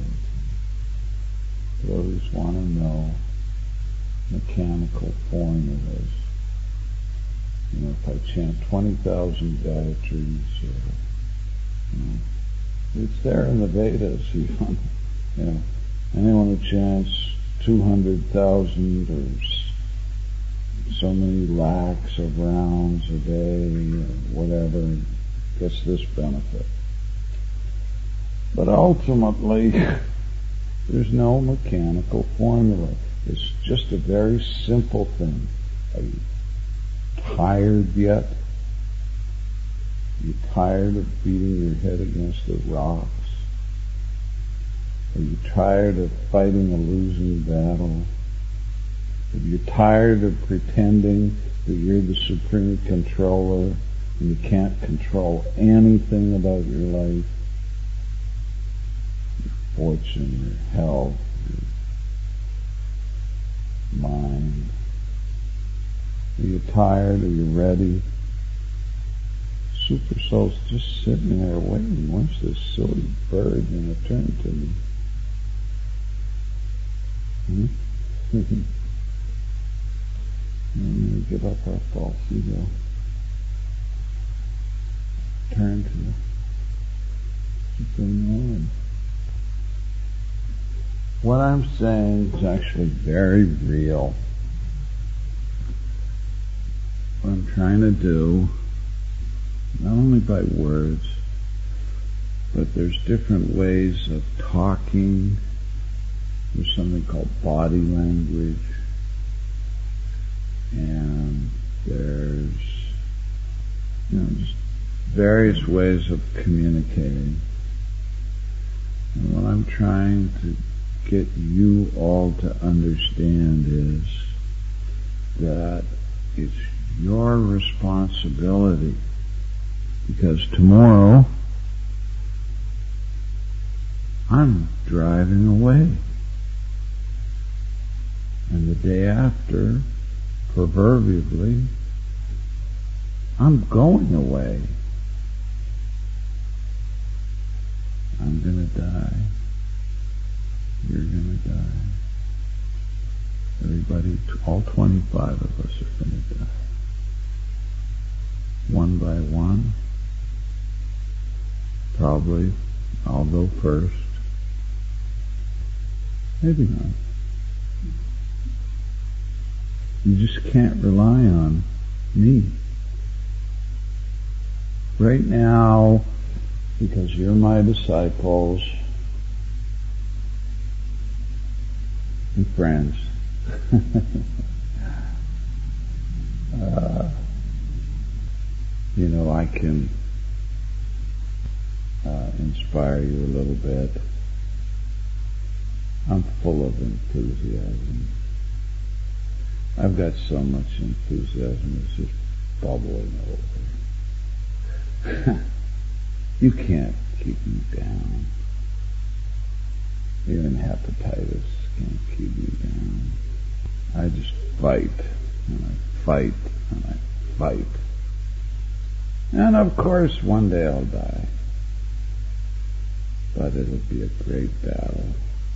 those want to know mechanical formulas. You know, if I chant twenty thousand Gayatris, or, you know, it's there in the Vedas. You know, anyone who chants two hundred thousand or so many lakhs of rounds a day, or whatever, gets this benefit. But ultimately, there's no mechanical formula. It's just a very simple thing. Are you tired yet? Are you tired of beating your head against the rocks? Are you tired of fighting a losing battle? Are you tired of pretending that you're the supreme controller and you can't control anything about your life? Your fortune, your health, your mind. Are you tired? Are you ready? Super Soul's just sitting there waiting. When's this silly bird going to turn to me? Hmm? And we give up our false ego. Turn to what's going on? What I'm saying is actually very real. What I'm trying to do, not only by words, but there's different ways of talking. There's something called body language, and there's, you know, just various ways of communicating. And what I'm trying to get you all to understand is that it's your responsibility, because tomorrow I'm driving away, and the day after, proverbially, I'm going away. I'm gonna die. You're gonna die. Everybody, all twenty-five of us are gonna die. One by one. Probably I'll go first. Maybe not. You just can't rely on me. Right now, because you're my disciples and friends, uh, you know, I can uh, inspire you a little bit. I'm full of enthusiasm. I've got so much enthusiasm, it's just bubbling over. You can't keep me down. Even hepatitis can't keep me down. I just fight, and I fight, and I fight. And of course, one day I'll die. But it'll be a great battle.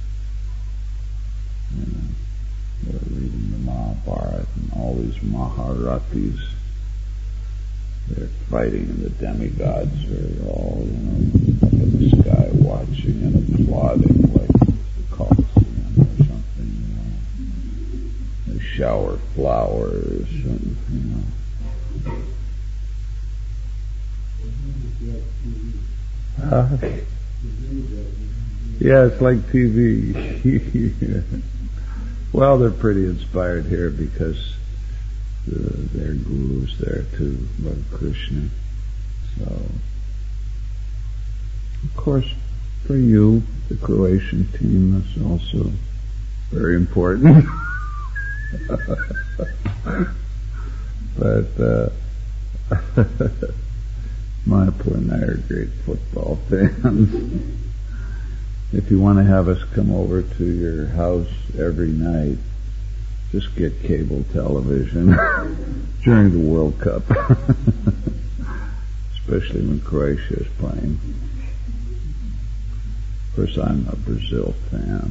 You know, we're reading the Mahabharata and all these Maharathis. They're fighting, and the demigods are all, you know, up in the sky watching and applauding like the Colosseum or something, you know. They shower flowers and, you know. Uh, yeah, it's like T V. Well, they're pretty inspired here because the, their guru's there too, Lord Krishna. So, of course, for you, the Croatian team is also very important. But uh, Mayapur and I are great football fans. If you want to have us come over to your house every night, just get cable television during the World Cup, especially when Croatia is playing. Of course, I'm a Brazil fan.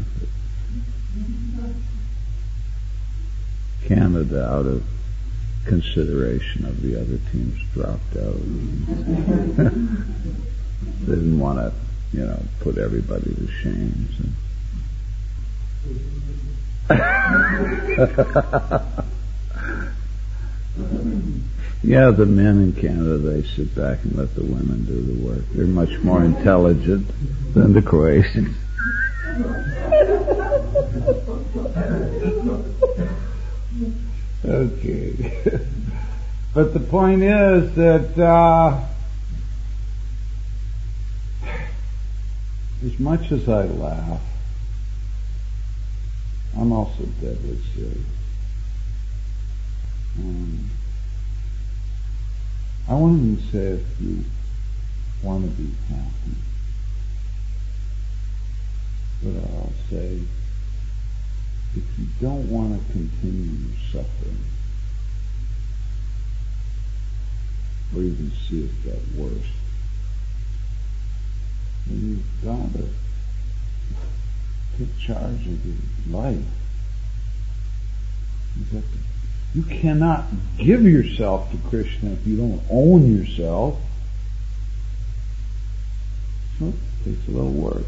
Canada, out of consideration of the other teams, dropped out. They didn't want to, you know, put everybody to shame. So. Yeah, the men in Canada, they sit back and let the women do the work. They're much more intelligent than the Croatians. Okay. But the point is that uh, as much as I laugh, I'm also deadly serious. Um, I wanted to say, if you want to be happy, but I'll say, if you don't want to continue your suffering, or even see it get worse, then you've got to take charge of your life. You've got to, you cannot give yourself to Krishna if you don't own yourself. So it takes a little work.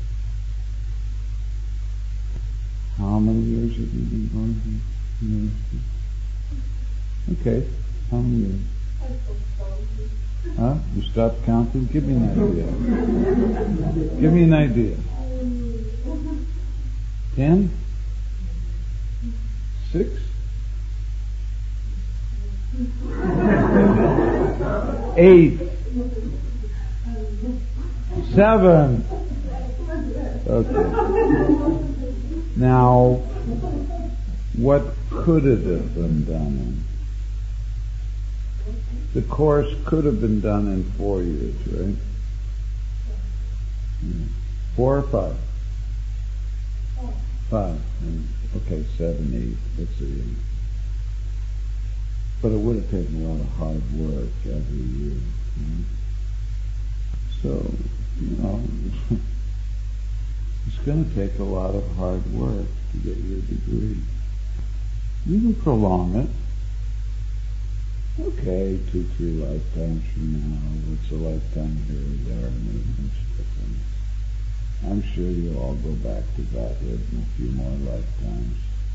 How many years have you been going to university? Okay, how many years? Huh? You stopped counting? Give me an idea. Give me an idea. Ten? Six? Eight? Seven? Okay. Now, what could it have been done in? The course could have been done in four years, right? Yeah. Four or five? Five. Okay, seven, eight. Let's see. But it would have taken a lot of hard work every year. Right? So, you know, it's going to take a lot of hard work to get your degree. You can prolong it. Okay, two, three lifetimes from now. What's a lifetime here or there? Maybe it's different. I'm sure you'll all go back to Godhead in a few more lifetimes.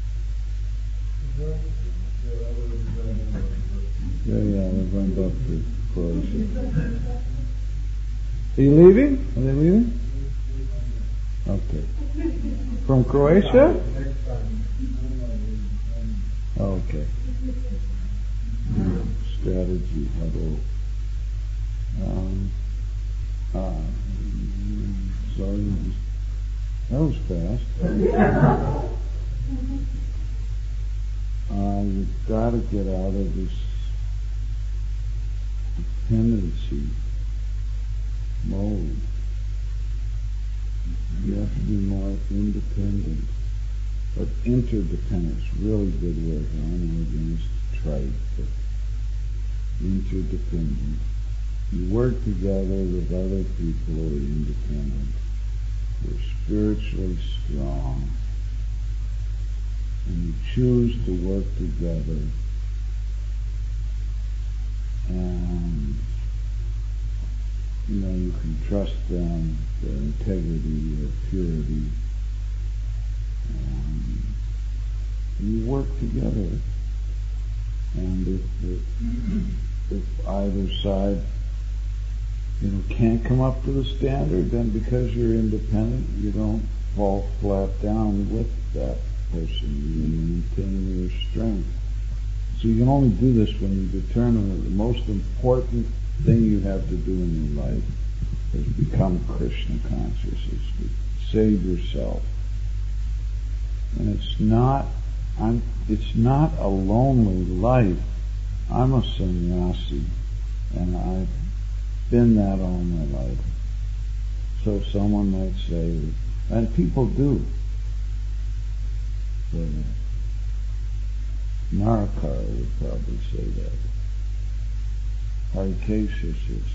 Yeah, yeah, we're going back to Croatia. Are you leaving? Are they leaving? Okay. From Croatia? Okay. Strategy, huddle. Um, uh, sorry, that was fast. Uh, you've got to get out of this dependency mode. You have to be more independent, but interdependence, really good word. I know against trite, but interdependent. You work together with other people who are independent, who are spiritually strong, and you choose to work together, and you know, you can trust them, their integrity, their purity, and you work together. And if, if, if either side, you know, can't come up to the standard, then because you're independent, you don't fall flat down with that person. You maintain your strength. So you can only do this when you determine that the most important thing you have to do in your life is become Krishna conscious, is to save yourself. And it's not, I'm, it's not a lonely life. I'm a sannyasi, and I've been that all my life. So someone might say, and people do, say that. Narakara would probably say that. Harikesha says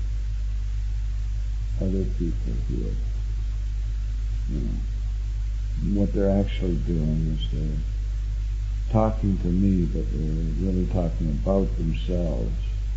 that. Other people do it. You know, what they're actually doing is they're talking to me, but they're really talking about themselves.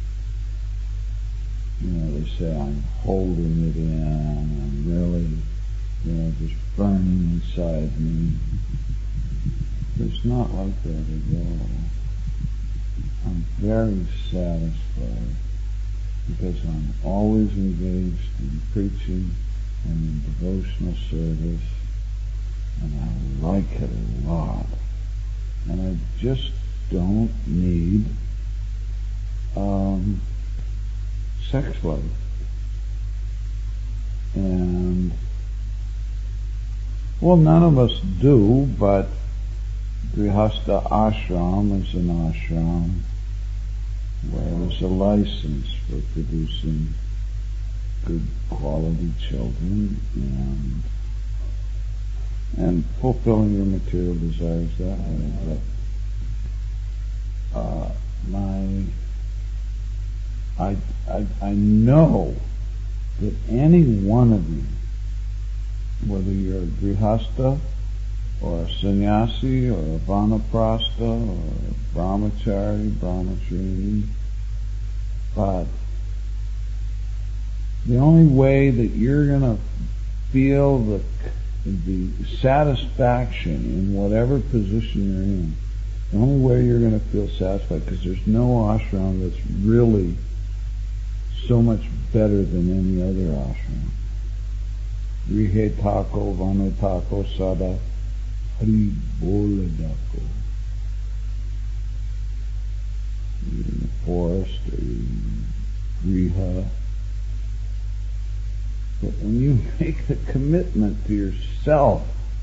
You know, they say, I'm holding it in, I'm really, you know, just burning inside me. It's not like that at all. I'm very satisfied because I'm always engaged in preaching and in devotional service, and I like it a lot. And I just don't need um, sex life. And, well, none of us do, but Grihastha ashram is an ashram where there's a license for producing good quality children and and fulfilling your material desires that way. But uh, my I, I I know that any one of you, whether you're a grihastha or a sannyasi or a vanaprastha or a brahmachari, brahmacharini, but The only way that you're going to feel the, the satisfaction in whatever position you're in, the only way you're going to feel satisfied, because there's no ashram that's really so much better than any other ashram. Rihe tako, vane tako, sada, hari bole dako. You're in the forest, or you're in riha. But when you make the commitment to yourself,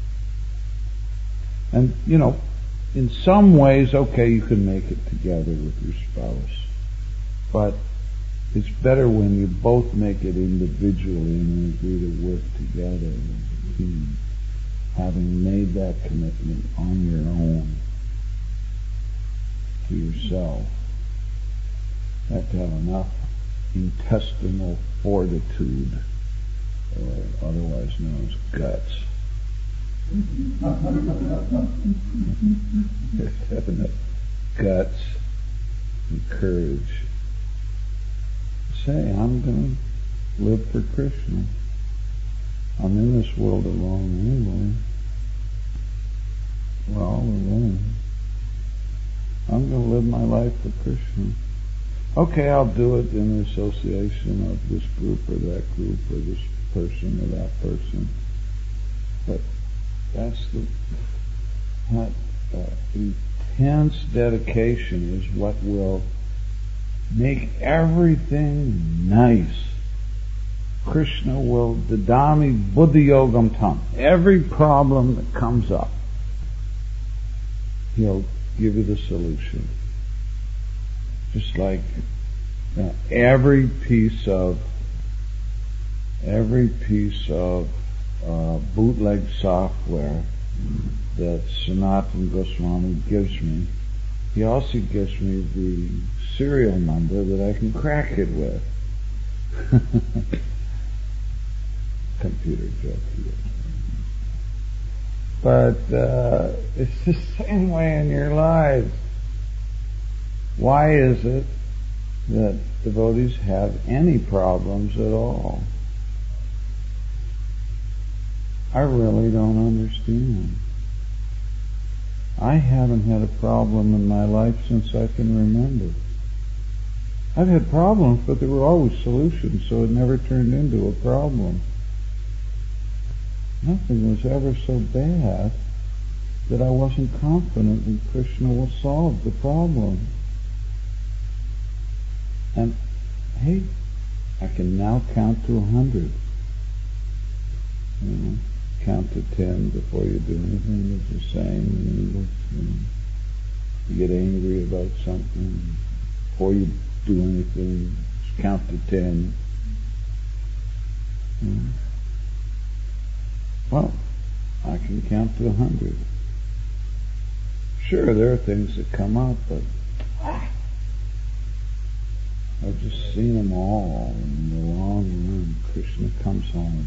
and, you know, in some ways, okay, you can make it together with your spouse, but it's better when you both make it individually and agree to work together as a team, having made that commitment on your own to yourself. You have to have enough intestinal fortitude, or otherwise known as guts. You have to have enough guts and courage. Say, I'm going to live for Krishna. I'm in this world alone anyway. We're all alone. I'm going to live my life for Krishna. Okay, I'll do it in association of this group or that group or this person or that person. But that's the that, uh, intense dedication is what will make everything nice. Krishna will dadami buddhi yogam tam. Every problem that comes up, He'll give you the solution. Just like uh, every piece of every piece of uh, bootleg software that Sanatana Goswami gives me, he also gives me the serial number that I can crack it with. Computer joke here. But uh, it's the same way in your lives. Why is it that devotees have any problems at all? I really don't understand. I haven't had a problem in my life since I can remember. I've had problems, but there were always solutions, so it never turned into a problem. Nothing was ever so bad that I wasn't confident that Krishna will solve the problem. And, hey, I can now count to a hundred. You know, count to ten before you do anything. It's the same in English. You know. You get angry about something, before you do anything, just count to ten. You know. Well, I can count to a hundred. Sure, there are things that come up, but I've just seen them all in the long run. Krishna comes home.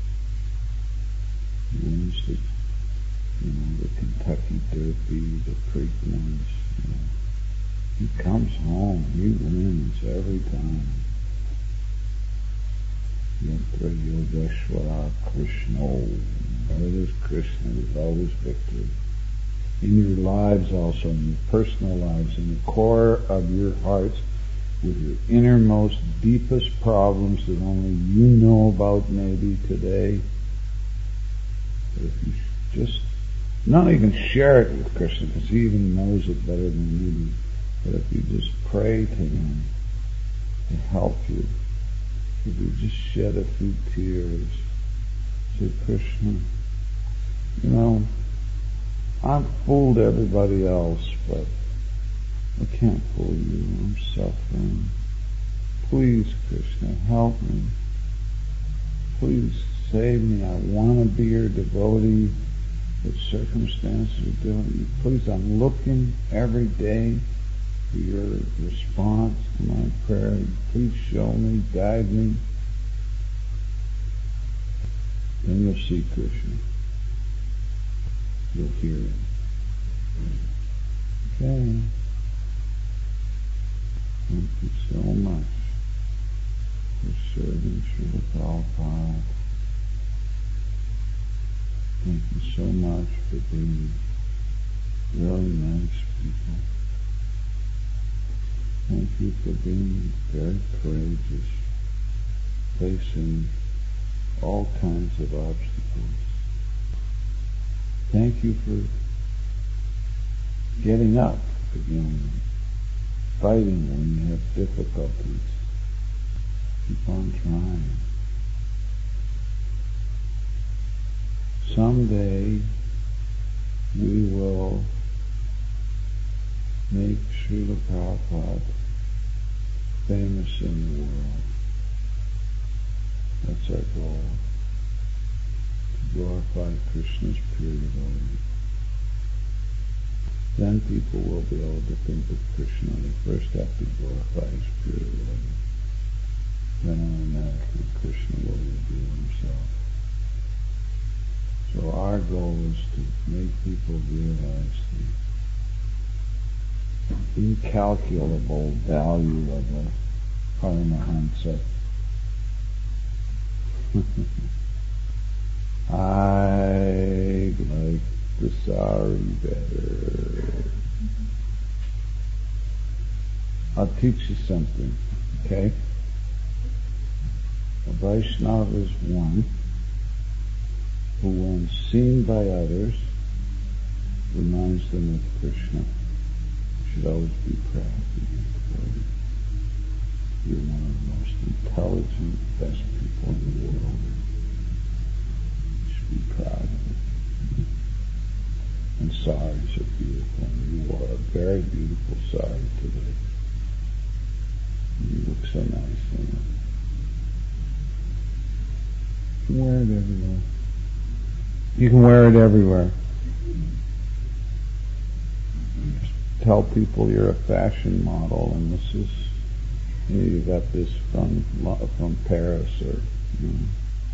He wins the, you know, the Kentucky Derby, the Preakness. You know. He comes home. He wins every time. Yatra Yogeshwara Krishna. Where there's Krishna, there's always victory. In your lives also, in your personal lives, in the core of your hearts, with your innermost, deepest problems that only you know about maybe today. But if you just, not even share it with Krishna, because he even knows it better than you do, but if you just pray to him to help you, if you just shed a few tears, say, Krishna, you know, I've fooled everybody else, but I can't fool you. I'm suffering. Please, Krishna, help me. Please save me. I want to be your devotee, but circumstances are doing. Please, I'm looking every day for your response to my prayer. Please show me, guide me. Then you'll see Krishna. You'll hear it. Okay. Thank you so much. serving Srila Prabhupada. Thank you so much for being really nice people. Thank you for being very courageous, facing all kinds of obstacles. Thank you for getting up again, fighting when you have difficulties. Keep on trying. Someday we will make Srila Prabhupada famous in the world. That's our goal. To glorify Krishna's pure devotee. Then people will be able to think of Krishna. They first have to glorify his pure devotee. Then automatically Krishna will reveal himself. So our goal is to make people realize the incalculable value of a Paramahansa. I like the sari better. I'll teach you something, okay? A Vaishnava is one who, when seen by others, reminds them of Krishna. You should always be proud of you. You're one of the most intelligent, best people in the world. You should be proud of it. And saris are beautiful. And you wore a very beautiful sari today. You look so nice in it. You can wear it everywhere. You can wear it everywhere. Just tell people you're a fashion model, and this is, you know, you got this from from Paris, or you know.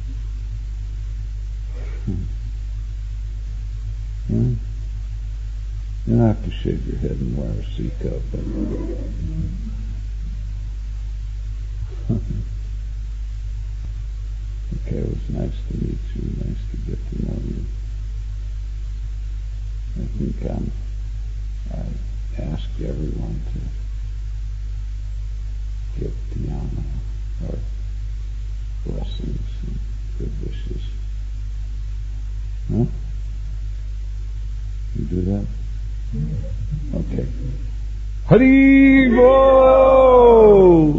Hmm. You don't have to shave your head and wear a sea cup. But okay, it was nice to meet you, nice to get to know you. I think um, I asked everyone to give dhyana or blessings and good wishes. Huh? You do that? Okay. Hari Bol!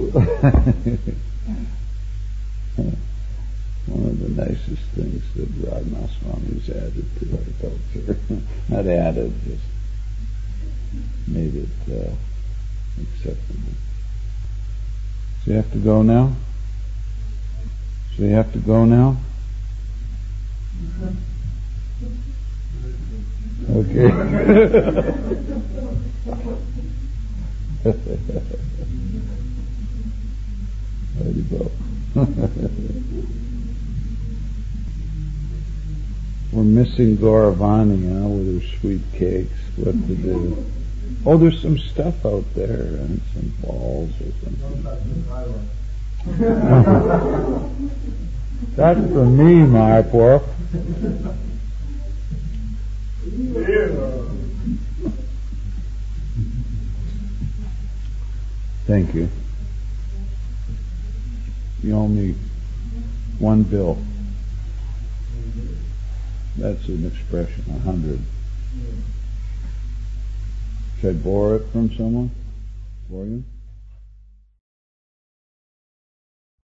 One of the nicest things that Radha Swami's added to our culture. Not added, just made it uh, acceptable. So you have to go now? So you have to go now? Okay. There you go. We're missing Gauravani, huh, with her sweet cakes. What to do? Oh, there's some stuff out there and some balls or something. That's for me, Mayapur. Thank you. You owe me one bill. That's an expression, a hundred. Should I borrow it from someone? For you?